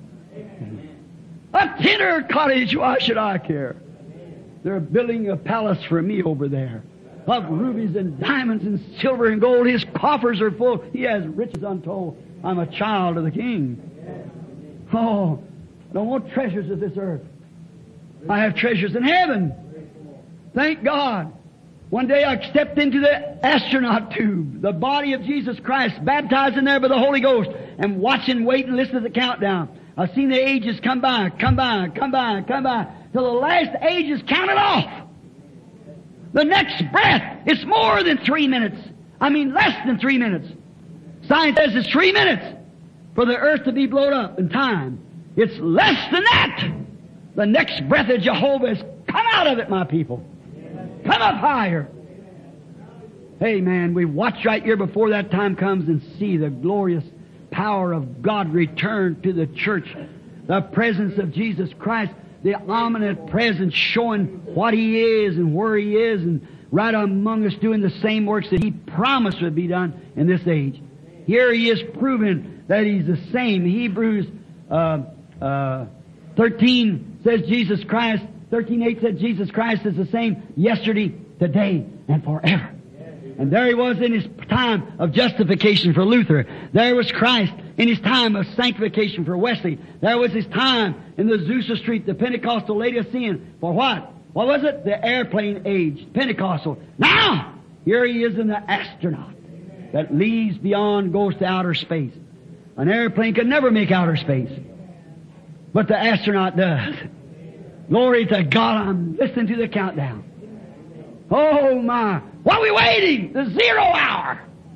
A tenor cottage, why should I care? They're building a palace for me over there of rubies and diamonds and silver and gold. His coffers are full. He has riches untold. I'm a child of the King. Oh, I don't want treasures of this earth. I have treasures in heaven. Thank God. One day I stepped into the astronaut tube, the body of Jesus Christ, baptized in there by the Holy Ghost, and watch and wait and listen to the countdown. I've seen the ages come by, come by, come by, come by, till the last age is counted off. The next breath, it's more than three minutes. I mean less than three minutes. Science says it's three minutes for the earth to be blown up in time. It's less than that. The next breath of Jehovah has come out of it, my people. Come up higher. Hey, man, we watch right here before that time comes and see the glorious power of God return to the church. The presence of Jesus Christ, the omnipotent presence showing what He is and where He is, and right among us doing the same works that He promised would be done in this age. Here He is proving that He's the same. Hebrews uh, uh, thirteen says Jesus Christ, thirteen eight said Jesus Christ is the same yesterday, today, and forever. And there He was in His time of justification for Luther. There was Christ in His time of sanctification for Wesley. There was His time in the Azusa Street, the Pentecostal Laodicean. For what? What was it? The airplane age, Pentecostal. Now, here He is in the astronaut that leaves beyond, goes to outer space. An airplane could never make outer space, but the astronaut does. Glory to God, I'm listening to the countdown. Oh my, what are we waiting? The zero hour.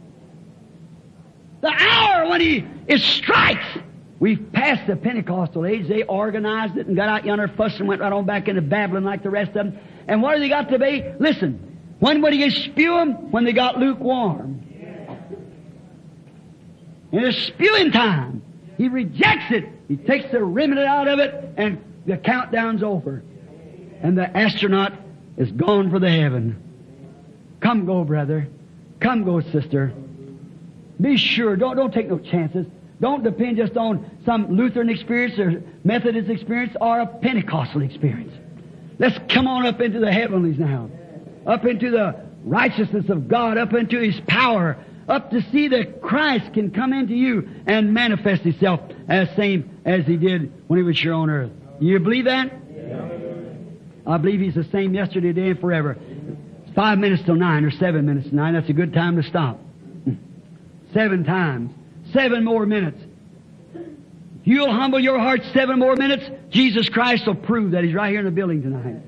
The hour when He it strikes. We've passed the Pentecostal age. They organized it and got out yonder, fussed and went right on back into Babylon like the rest of them. And what have they got to be? Listen, when would He spew them? When they got lukewarm. In a spewing time, He rejects it. He takes the remnant out of it, and the countdown's over. And the astronaut is gone for the heaven. Come go, brother. Come go, sister. Be sure. Don't, don't take no chances. Don't depend just on some Lutheran experience or Methodist experience or a Pentecostal experience. Let's come on up into the heavenlies now. Up into the righteousness of God. Up into His power. Up to see that Christ can come into you and manifest Himself as same as He did when He was here on earth. You believe that? Yeah. I believe He's the same yesterday, today, and forever. It's five minutes till nine or seven minutes to nine. That's a good time to stop. Seven times. Seven more minutes. If you'll humble your heart seven more minutes, Jesus Christ will prove that He's right here in the building tonight.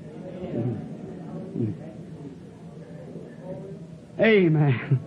Amen.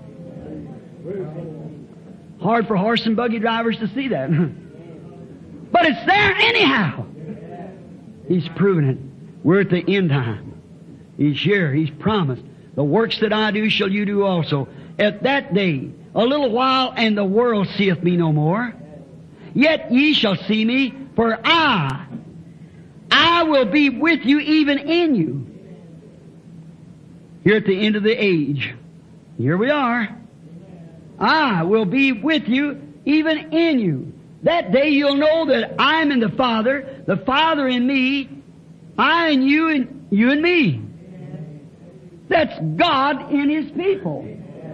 Hard for horse and buggy drivers to see that. But it's there anyhow. He's proven it. We're at the end time. He's here. He's promised. The works that I do shall you do also. At that day, a little while, and the world seeth me no more. Yet ye shall see me, for I, I will be with you, even in you. Here at the end of the age, here we are. I will be with you, even in you. That day you'll know that I'm in the Father, the Father in me, I and you and you and me. That's God in His people.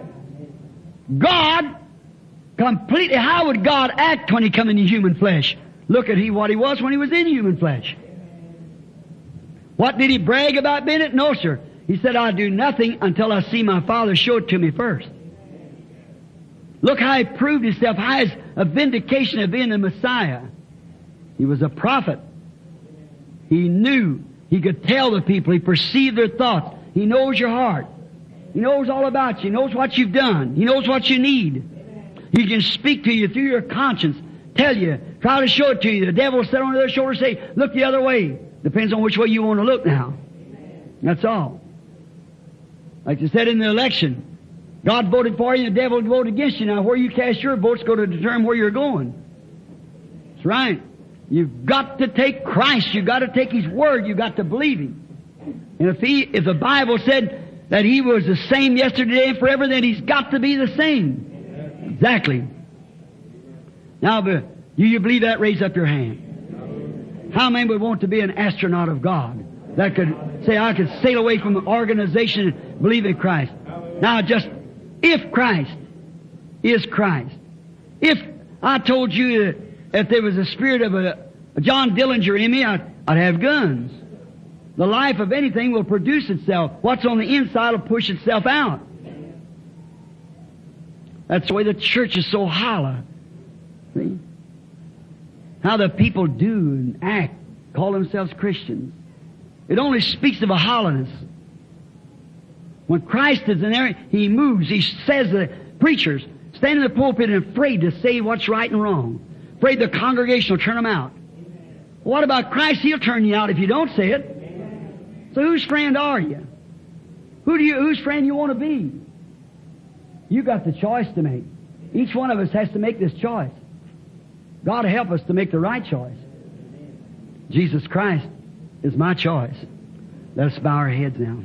God completely, how would God act when He come into human flesh? Look at he what He was when He was in human flesh. What did He brag about being it? No, sir. He said, I'll do nothing until I see my Father show it to me first. Look how He proved Himself, how His a vindication of being the Messiah. He was a prophet. He knew. He could tell the people. He perceived their thoughts. He knows your heart. He knows all about you. He knows what you've done. He knows what you need. He can speak to you through your conscience, tell you, try to show it to you. The devil will sit on their shoulder and say, look the other way. Depends on which way you want to look now. That's all. Like you said in the election, God voted for you and the devil voted against you. Now where you cast your vote's going to determine where you're going. That's right. You've got to take Christ. You've got to take His Word. You've got to believe Him. And if He, if the Bible said that He was the same yesterday and forever, then He's got to be the same. Exactly. Now, do you believe that? Raise up your hand. How many would want to be an astronaut of God that could say, I could sail away from the organization and believe in Christ? Now, just if Christ is Christ, if I told you that if there was a spirit of a, a John Dillinger in me, I'd, I'd have guns. The life of anything will produce itself. What's on the inside will push itself out. That's the way the church is so hollow. See? How the people do and act, call themselves Christians. It only speaks of a hollowness. When Christ is in there, He moves. He says the preachers stand in the pulpit and afraid to say what's right and wrong. Afraid the congregation will turn them out. What about Christ? He'll turn you out if you don't say it. So whose friend are you? Who do you, whose friend you want to be? You got the choice to make. Each one of us has to make this choice. God help us to make the right choice. Jesus Christ is my choice. Let us bow our heads now.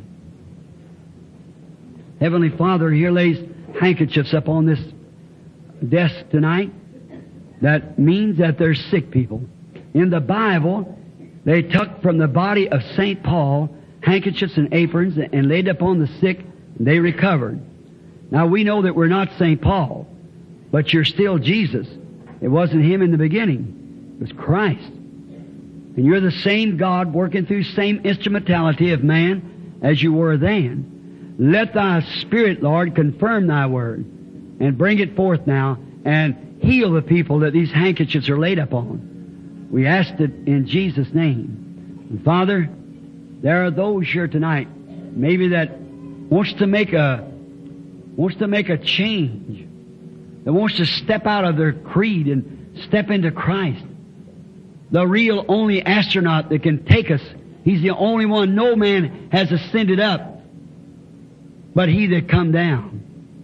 Heavenly Father, here lays handkerchiefs up on this desk tonight. That means that there's sick people. In the Bible, they took from the body of Saint Paul handkerchiefs and aprons and laid upon the sick, and they recovered. Now we know that we're not Saint Paul, but you're still Jesus. It wasn't Him in the beginning. It was Christ. And you're the same God working through same instrumentality of man as you were then. Let Thy Spirit, Lord, confirm Thy Word and bring it forth now and heal the people that these handkerchiefs are laid upon. We ask it in Jesus' name. And Father, there are those here tonight, maybe that wants to make a wants to make a change, that wants to step out of their creed and step into Christ. The real only astronaut that can take us. He's the only one. No man has ascended up, but He that come down,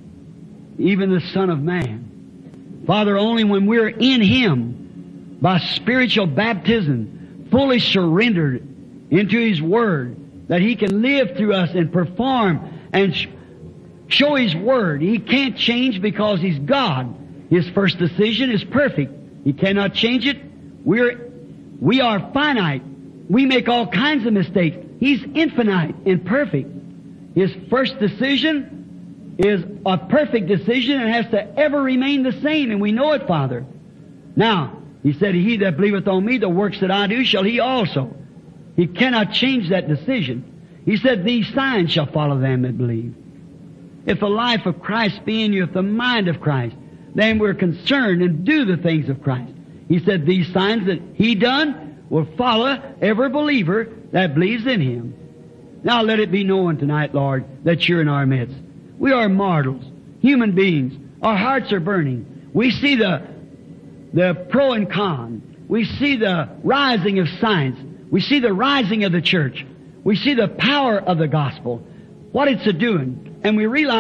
even the Son of Man. Father, only when we're in Him, by spiritual baptism, fully surrendered into His Word, that He can live through us and perform and sh- show His Word. He can't change because He's God. His first decision is perfect. He cannot change it. We're, we are finite. We make all kinds of mistakes. He's infinite and perfect. His first decision is a perfect decision and has to ever remain the same, and we know it, Father. Now, He said, He that believeth on me, the works that I do, shall he also. He cannot change that decision. He said, these signs shall follow them that believe. If the life of Christ be in you, if the mind of Christ, then we're concerned and do the things of Christ. He said, these signs that He done will follow every believer that believes in Him. Now let it be known tonight, Lord, that You're in our midst. We are mortals, human beings. Our hearts are burning. We see the, the pro and con. We see the rising of science. We see the rising of the church. We see the power of the gospel, what it's a-doing. And we realize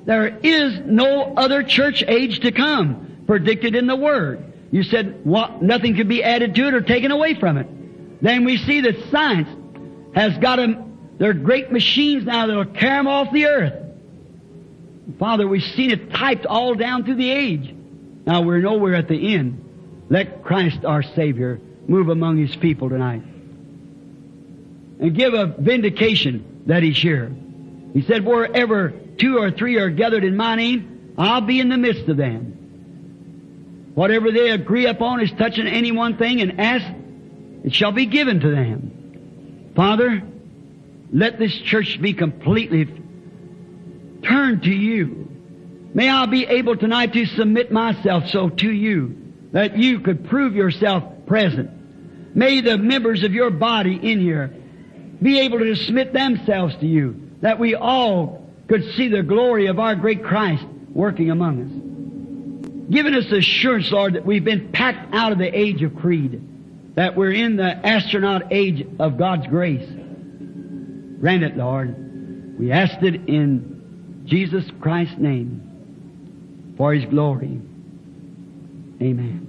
there is no other church age to come, predicted in the Word. You said what, nothing could be added to it or taken away from it. Then we see that science has got them, they're great machines now that'll carry them off the earth. Father, we've seen it typed all down through the age. Now we're nowhere at the end. Let Christ our Savior move among His people tonight. And give a vindication that He's here. He said, wherever two or three are gathered in my name, I'll be in the midst of them. Whatever they agree upon is touching any one thing and ask, it shall be given to them. Father, let this church be completely turned to You. May I be able tonight to submit myself so to You that You could prove Yourself present. May the members of Your body in here be able to submit themselves to You, that we all could see the glory of our great Christ working among us. Giving us assurance, Lord, that we've been packed out of the age of creed, that we're in the astronaut age of God's grace. Grant it, Lord. We asked it in Jesus Christ's name for His glory. Amen.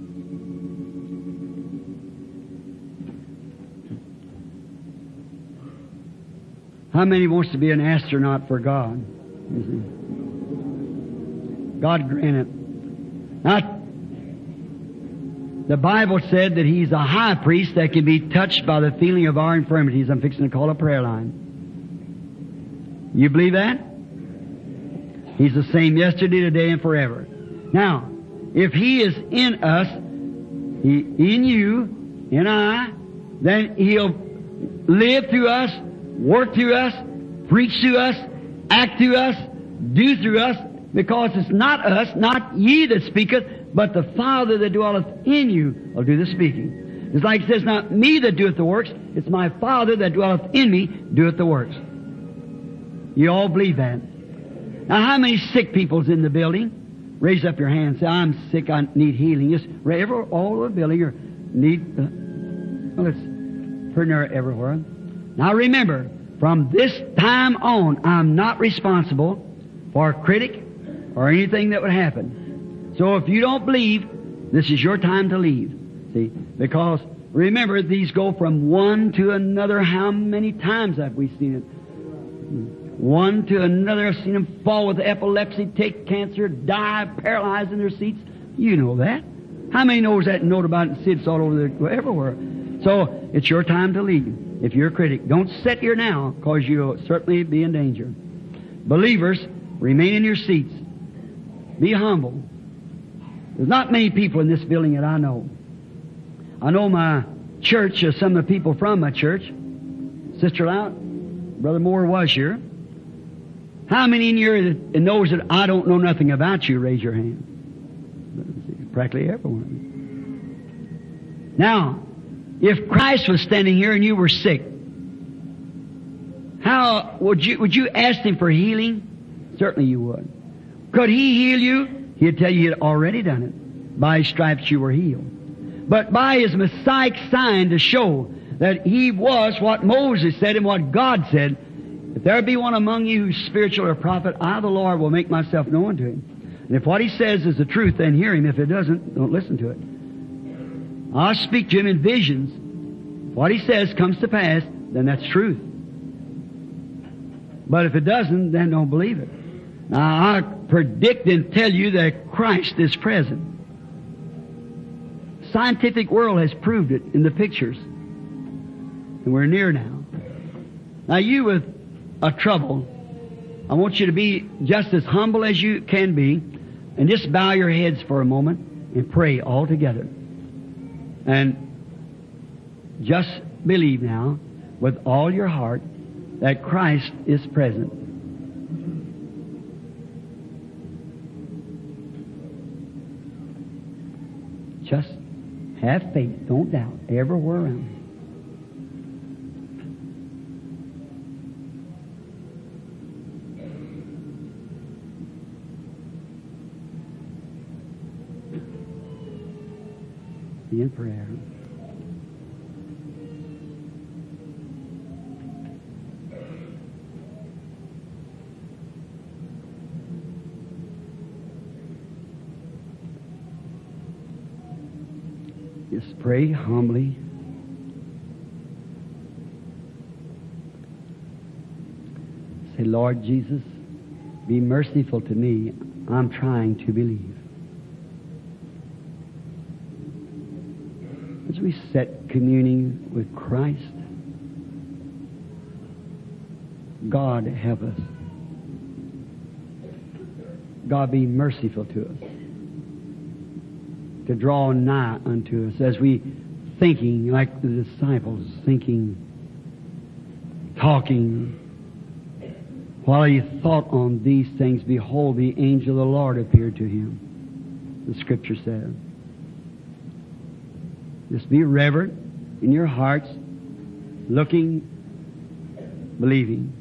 How many wants to be an astronaut for God? God grant it. Now, the Bible said that He's a high priest that can be touched by the feeling of our infirmities. I'm fixing to call a prayer line. You believe that? He's the same yesterday, today, and forever. Now, if He is in us, He in you, in I, then He'll live through us, work through us, preach through us, act through us, do through us, because it's not us, not ye that speaketh, but the Father that dwelleth in you will do the speaking. It's like it says, not me that doeth the works, it's my Father that dwelleth in me doeth the works. You all believe that? Now, how many sick people's in the building? Raise up your hand and say, I'm sick, I need healing. Just every, all over the building or need, uh, well, it's pretty near everywhere. Now remember, from this time on, I'm not responsible for a critic or anything that would happen. So if you don't believe, this is your time to leave. See, because remember, these go from one to another. How many times have we seen it? One to another. I've seen them fall with epilepsy, take cancer, die, paralyzed in their seats. You know that. How many knows that and know about it and see it's all over there, everywhere? So it's your time to leave. If you're a critic, don't sit here now, because you'll certainly be in danger. Believers, remain in your seats. Be humble. There's not many people in this building that I know. I know my church, uh, some of the people from my church. Sister Lout, Brother Moore was here. How many in here that knows that I don't know nothing about you? Raise your hand. Practically everyone. Now, if Christ was standing here and you were sick, how would you would you ask Him for healing? Certainly you would. Could He heal you? He'd tell you He had already done it. By His stripes you were healed. But by His Messiah sign to show that He was what Moses said and what God said, if there be one among you who's spiritual or prophet, I, the Lord, will make myself known to him. And if what he says is the truth, then hear him. If it doesn't, don't listen to it. I'll speak to him in visions. If what he says comes to pass, then that's truth. But if it doesn't, then don't believe it. Now, I predict and tell you that Christ is present. Scientific world has proved it in the pictures. And we're near now. Now, you with a trouble, I want you to be just as humble as you can be, and just bow your heads for a moment and pray all together. And just believe now, with all your heart, that Christ is present. Just have faith. Don't doubt. Everywhere around. Be in prayer. Just pray humbly. Say, Lord Jesus, be merciful to me. I'm trying to believe. As we sit communing with Christ, God help us. God be merciful to us. To draw nigh unto us as we thinking like the disciples, thinking, talking. While he thought on these things, behold, the angel of the Lord appeared to him. The Scripture says. Just be reverent in your hearts, looking, believing.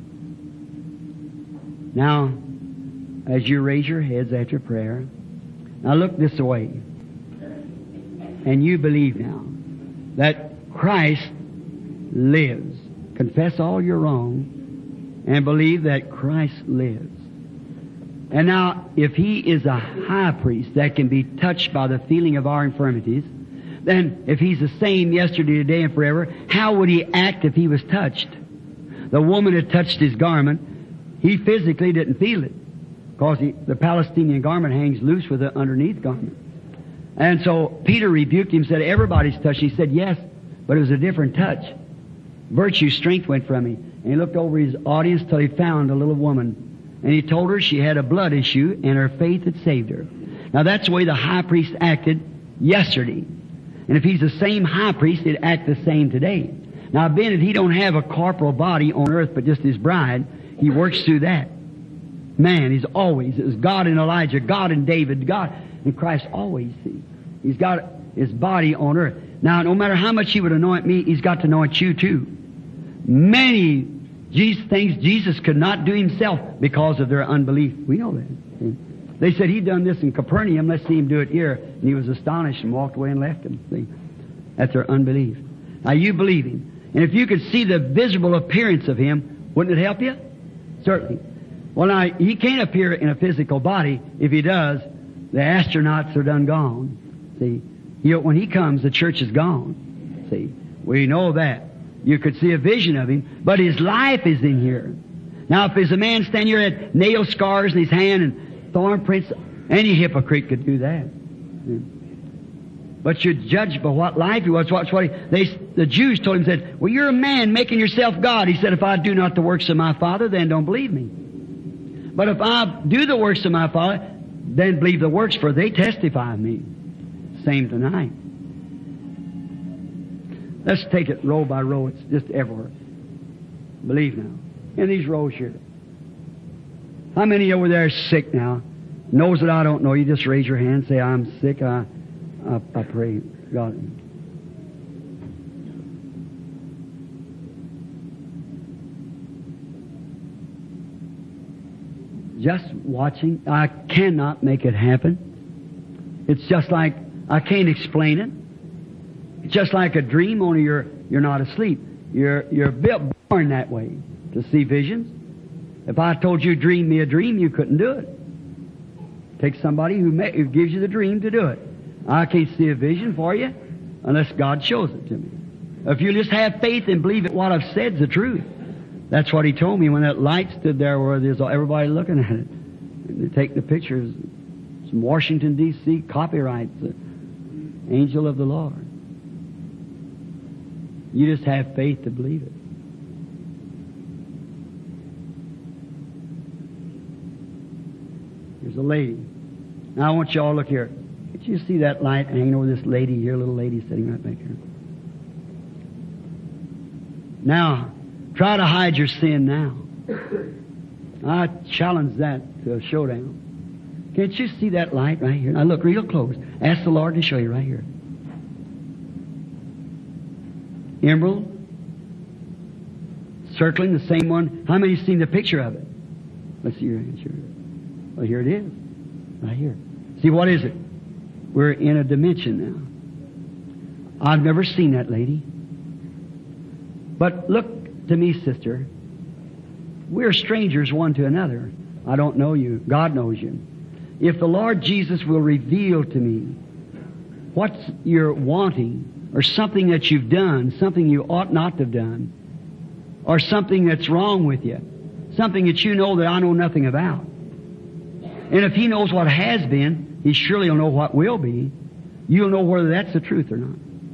Now, as you raise your heads after prayer, now look this way. And you believe now that Christ lives. Confess all your wrong and believe that Christ lives. And now, if He is a high priest that can be touched by the feeling of our infirmities, then if He's the same yesterday, today, and forever, how would He act if He was touched? The woman had touched His garment. He physically didn't feel it because he, the Palestinian garment hangs loose with the underneath garment. And so Peter rebuked him, said, everybody's touched. He said, yes, but it was a different touch. Virtue, strength went from him. And he looked over his audience till he found a little woman. And he told her she had a blood issue and her faith had saved her. Now that's the way the high priest acted yesterday. And if he's the same high priest, he'd act the same today. Now being that he don't have a corporal body on earth but just his bride, he works through that. Man, he's always, it was God in Elijah, God in David, God in Christ always, see. He's got his body on earth. Now, no matter how much he would anoint me, he's got to anoint you too. Many Jesus, things Jesus could not do himself because of their unbelief. We know that. See? They said he'd done this in Capernaum, let's see him do it here. And he was astonished and walked away and left him. See? That's their unbelief. Now you believe him. And if you could see the visible appearance of him, wouldn't it help you? Certainly. Well, now, he can't appear in a physical body. If he does, the astronauts are done gone. See? You know, when he comes, the church is gone. See? We know that. You could see a vision of him, but his life is in here. Now, if there's a man standing here with nail scars in his hand and thorn prints, any hypocrite could do that. But you'd judge by what life he was. What's what he, they, the Jews told him, said, well, you're a man making yourself God. He said, if I do not the works of my Father, then don't believe me. But if I do the works of my Father, then believe the works, for they testify of me. Same tonight. Let's take it row by row. It's just everywhere. Believe now. In these rows here. How many over there are sick now? Knows that I don't know. You just raise your hand. Say, I'm sick. I, I, I pray. God. Just watching. I cannot make it happen. It's just like, I can't explain it. It's just like a dream, only you're, you're not asleep. You're, you're built, born that way to see visions. If I told you dream me a dream, you couldn't do it. Take somebody who, may, who gives you the dream to do it. I can't see a vision for you unless God shows it to me. If you just have faith and believe that what I've said is the truth. That's what he told me when that light stood there where there's everybody looking at it. And they take the pictures. Some Washington, D C copyright, the angel of the Lord. You just have faith to believe it. There's a lady. Now I want you all to look here. Did you see that light hanging over this lady here, little lady sitting right back here? Now, try to hide your sin now. I challenge that to a showdown. Can't you see that light right here? Now look real close. Ask the Lord to show you right here. Emerald, circling the same one. How many have seen the picture of it? Let's see your answer. Well, here it is. Right here. See, what is it? We're in a dimension now. I've never seen that lady. But look to me, sister. We're strangers one to another. I don't know you. God knows you. If the Lord Jesus will reveal to me what you're wanting, or something that you've done, something you ought not to have done, or something that's wrong with you, something that you know that I know nothing about. And if He knows what has been, He surely will know what will be. You'll know whether that's the truth or not.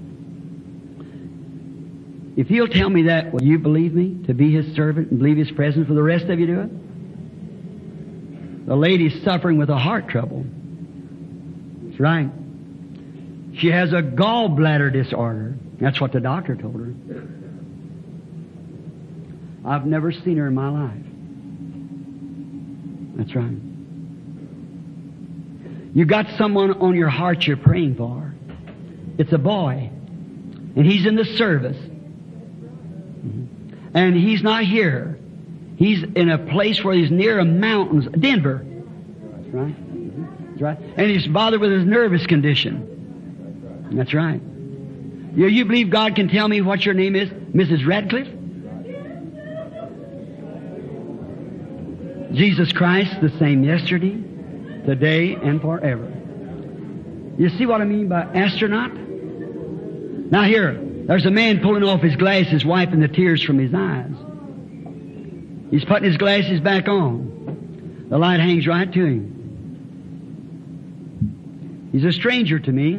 If He'll tell me that, will you believe me to be His servant and believe His presence? For the rest of you do it? The lady's suffering with a heart trouble. That's right. She has a gallbladder disorder. That's what the doctor told her. I've never seen her in my life. That's right. You got someone on your heart you're praying for. It's a boy. And he's in the service. And he's not here. He's in a place where he's near a mountains, Denver. That's right. That's right. And he's bothered with his nervous condition. That's right. You, you believe God can tell me what your name is, Missus Radcliffe? Jesus Christ, the same yesterday, today, and forever. You see what I mean by astronaut? Now here, there's a man pulling off his glasses, wiping the tears from his eyes. He's putting his glasses back on. The light hangs right to him. He's a stranger to me.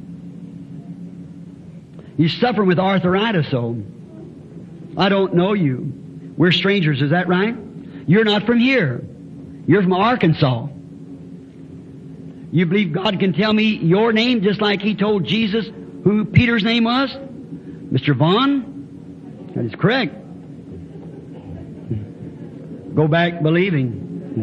He's suffering with arthritis, so I don't know you. We're strangers, is that right? You're not from here. You're from Arkansas. You believe God can tell me your name just like He told Jesus who Peter's name was? Mister Vaughn? That is correct. Go back believing.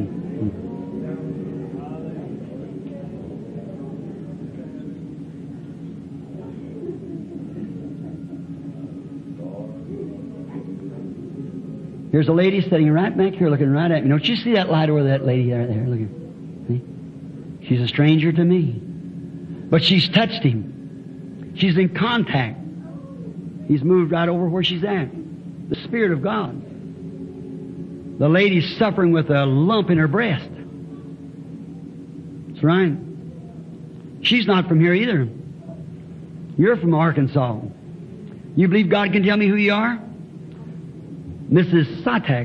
Here's a lady sitting right back here looking right at me. Don't you see that light over that lady there? there looking? See? She's a stranger to me. But she's touched him. She's in contact. He's moved right over where she's at. The Spirit of God. The lady's suffering with a lump in her breast. That's right. She's not from here either. You're from Arkansas. You believe God can tell me who you are? Missus Satak.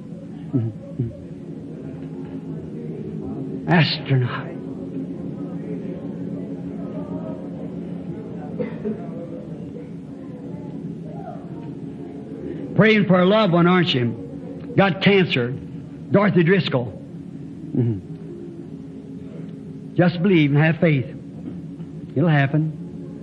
Astronaut. Praying for a loved one, aren't you? Got cancer. Dorothy Driscoll. Mm-hmm. Just believe and have faith. It'll happen.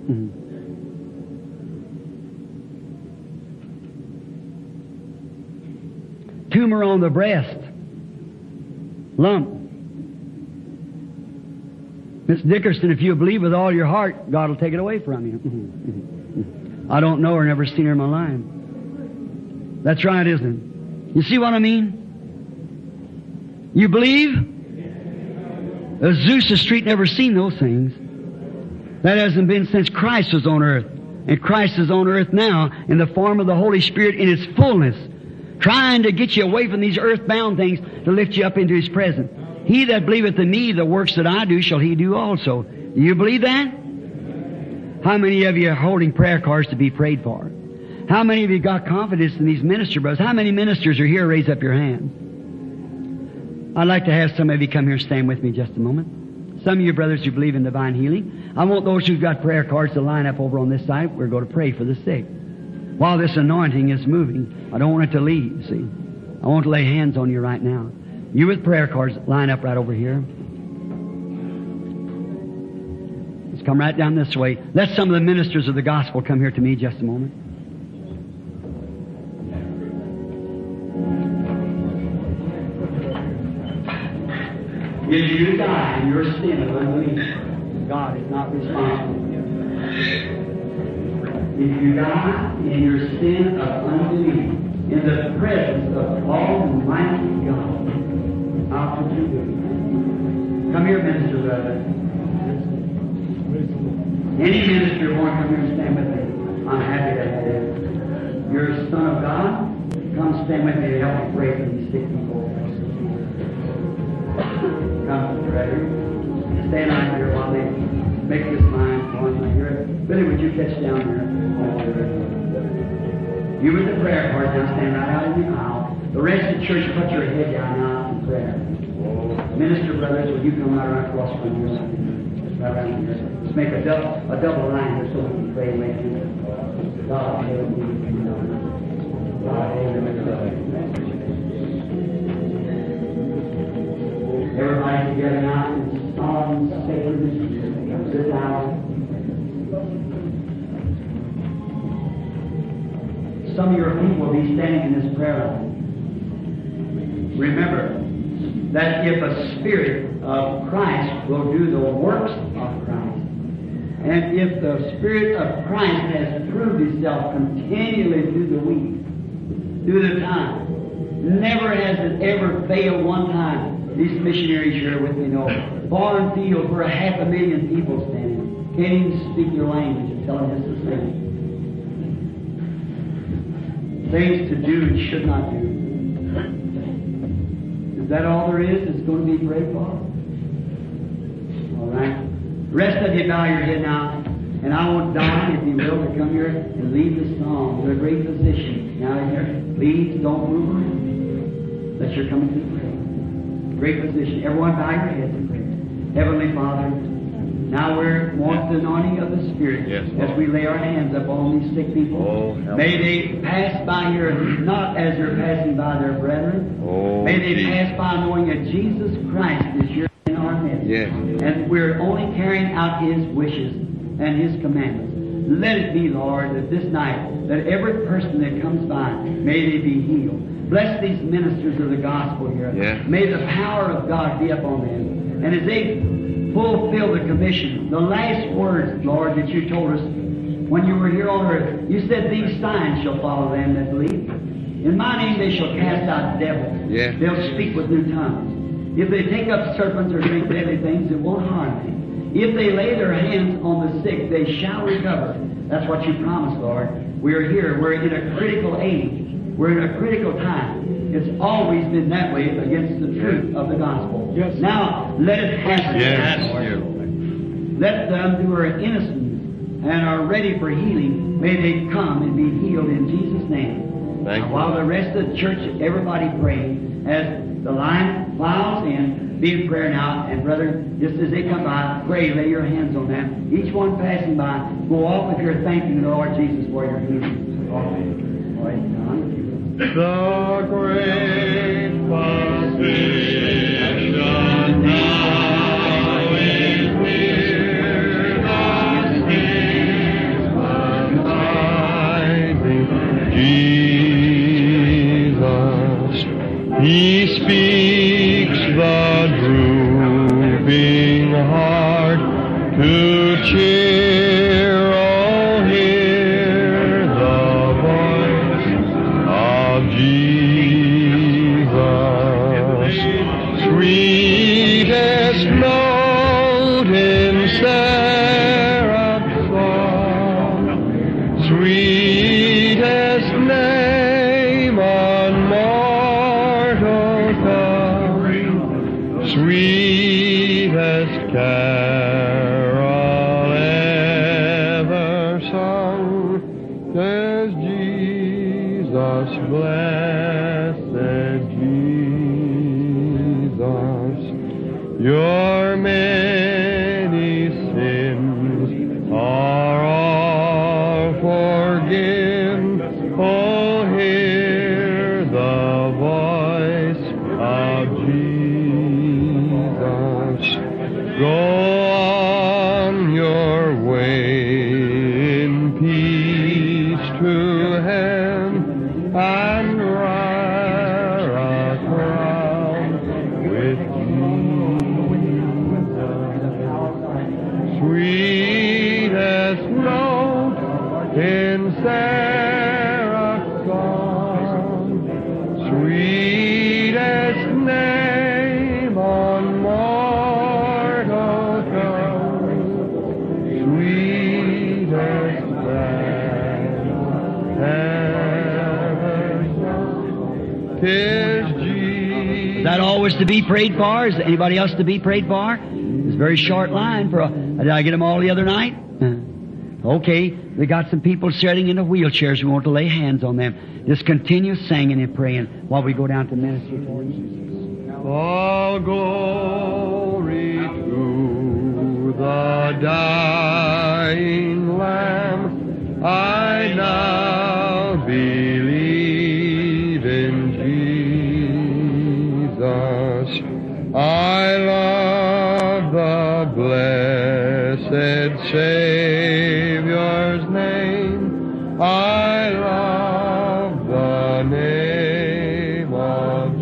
Mm-hmm. Tumor on the breast. Lump. Miss Dickerson, if you believe with all your heart, God will take it away from you. Mm-hmm. I don't know her, never seen her in my life. That's right, isn't it? You see what I mean? You believe? Azusa Street never seen those things. That hasn't been since Christ was on earth. And Christ is on earth now in the form of the Holy Spirit in His fullness, trying to get you away from these earthbound things to lift you up into His presence. He that believeth in me, the works that I do, shall he do also. Do you believe that? How many of you are holding prayer cards to be prayed for? How many of you got confidence in these minister brothers? How many ministers are here? Raise up your hand. I'd like to have some of you come here and stand with me just a moment. Some of you brothers who believe in divine healing. I want those who've got prayer cards to line up over on this side. We're going to pray for the sick. While this anointing is moving, I don't want it to leave, see. I want to lay hands on you right now. You with prayer cards, line up right over here. Let's come right down this way. Let some of the ministers of the gospel come here to me just a moment. If you die in your sin of unbelief, God is not responsible. If you die in your sin of unbelief, in the presence of Almighty God, how could you do it? Come here, minister, brother. Any minister want to come here and stand with me? I'm happy to have you. You're a son of God. Come stand with me to help me pray for these sick people. Come, brother. Stand right here while they make this mind for me. Billy, would you catch down there? You with the prayer card now, stand right out in the aisle. The rest of the church, put your head down now in prayer. Minister brothers, will you come right around across from here? Right around here. Let's make a double, a double line here so we can pray with you. God, help me. God, help me. Everybody together now in solemn sacredness. Sit down. Some of your people will be standing in this prayer line. Remember that if a spirit of Christ will do the works of Christ, and if the Spirit of Christ has proved Himself continually through the week, through the time, never has it ever failed one time. These missionaries here with me know. Barn field where a half a million people standing. Can't even speak your language and tell them it's the same. Things to do and should not do. Is that all there is? It's going to be prayed for? All right. The rest of you bow your head now. And I want Don, if you will, to come here and lead the song. They're a great physician. Now here, please don't move around. Unless you're coming to pray. Great physician. Everyone bow your heads and pray. Heavenly Father, now we're want the anointing of the Spirit yes, as we lay our hands upon these sick people. Oh, may they pass by here not as they're passing by their brethren. Oh, may they Jesus. pass by knowing that Jesus Christ is here in our midst. Yes. And we're only carrying out His wishes and His commandments. Let it be, Lord, that this night, that every person that comes by, may they be healed. Bless these ministers of the gospel here. Yes. May the power of God be upon them. And as they fulfill the commission, the last words, Lord, that you told us when you were here on earth, you said these signs shall follow them that believe. In my name they shall cast out devils. Yes. They'll speak with new tongues. If they take up serpents or drink deadly things, it won't harm them. If they lay their hands on the sick, they shall recover. That's what you promised, Lord. We're here. We're in a critical age. We're in a critical time. It's always been that way against the truth of the gospel. Yes. Now, let it happen. Yes. Let them who are innocent and are ready for healing, may they come and be healed in Jesus' name. Thank now, you. while the rest of the church, everybody pray, as the line files in, be in prayer now, and brother, just as they come by, pray, lay your hands on them. Each one passing by, go off if you're thanking the Lord Jesus for your healing. All right, John. The great physician now is near, the King abiding Jesus. He speaks the drooping heart to cheer. Oh, hear the voice of Jesus. Sweetest note in seraph's song, sweetest name on mortal tongue, sweetest carol ever sung, says Jesus, blessed Jesus. Your many sins are all forgiven. Oh, hear the voice of Jesus. Go on your way in peace to heaven and wear a crown with Jesus. Sweetest note in seraph's song, sweetest name on mortal tongue, sweetest ever sung, 'tis Jesus. Is that always to be prayed for? Is anybody else to be prayed for? It's a very short line. For a, did I get them all the other night? Uh, Okay, we got some people sitting in the wheelchairs. We want to lay hands on them. Just continue singing and praying while we go down to minister to them. All glory to the dying Lamb. I now believe in Jesus. I love the blessed Savior's name. I love the name of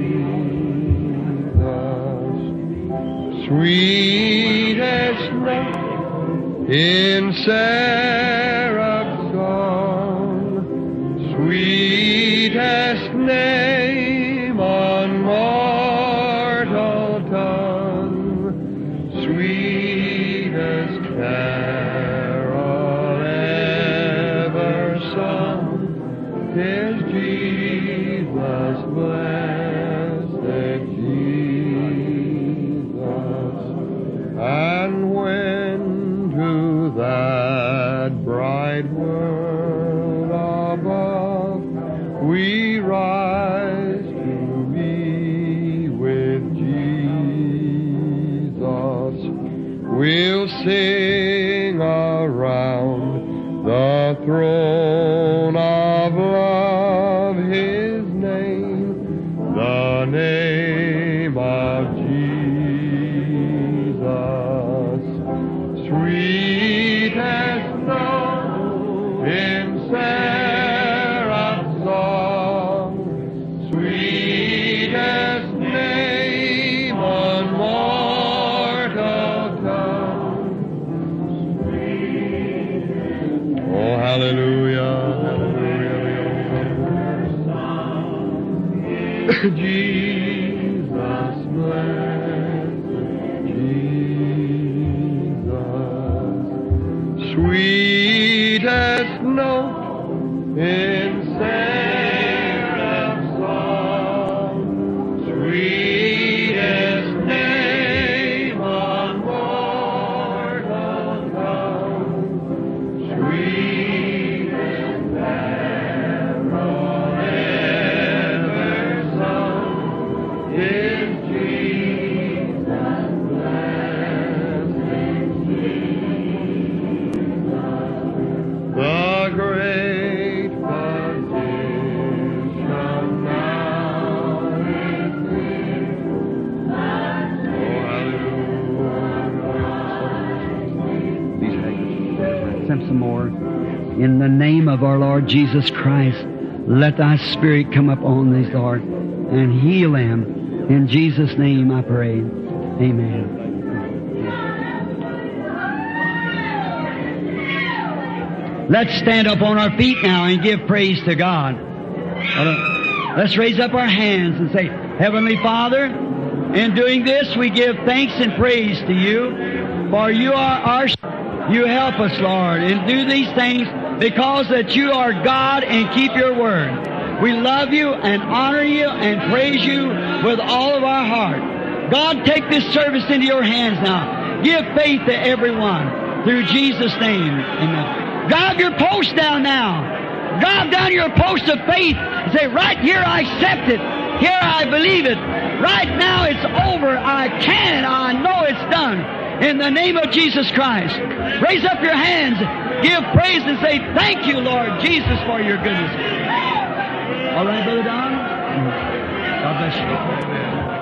Jesus. Sweetest note in seraph's song, sweetest name on mortal tongue, sweetest carol ever sung, 'tis Jesus, blessed Jesus. And when to that bright world above we rise to be with Jesus, we'll sing around the throne of love His name, the name of Jesus. Sweetest note in seraph's song, sweetest name on mortal tongue. Oh, hallelujah, hallelujah. Jesus, blessed Jesus. Sweetest note in seraph's song, sweetest name on mortal tongue, sweetest carol ever sung, is Jesus, blessed Jesus. The great physician now is near. Oh, hallelujah. These handkerchiefs. Send some more. In the name of our Lord Jesus Christ, let Thy Spirit come upon these, Lord, and heal them. In Jesus' name I pray. Amen. Let's stand up on our feet now and give praise to God. Let's raise up our hands and say, Heavenly Father, in doing this we give thanks and praise to You, for You are our... You help us, Lord, and do these things because that You are God and keep Your word. We love You and honor You and praise You with all of our heart. God, take this service into Your hands now. Give faith to everyone through Jesus' name. Amen. God your post down now. God down your post of faith and say, right here I accept it. Here I believe it. Right now it's over. I can. I know it's done. In the name of Jesus Christ. Raise up your hands. Give praise and say, thank You, Lord Jesus, for Your goodness. All right, Brother Don? God bless you.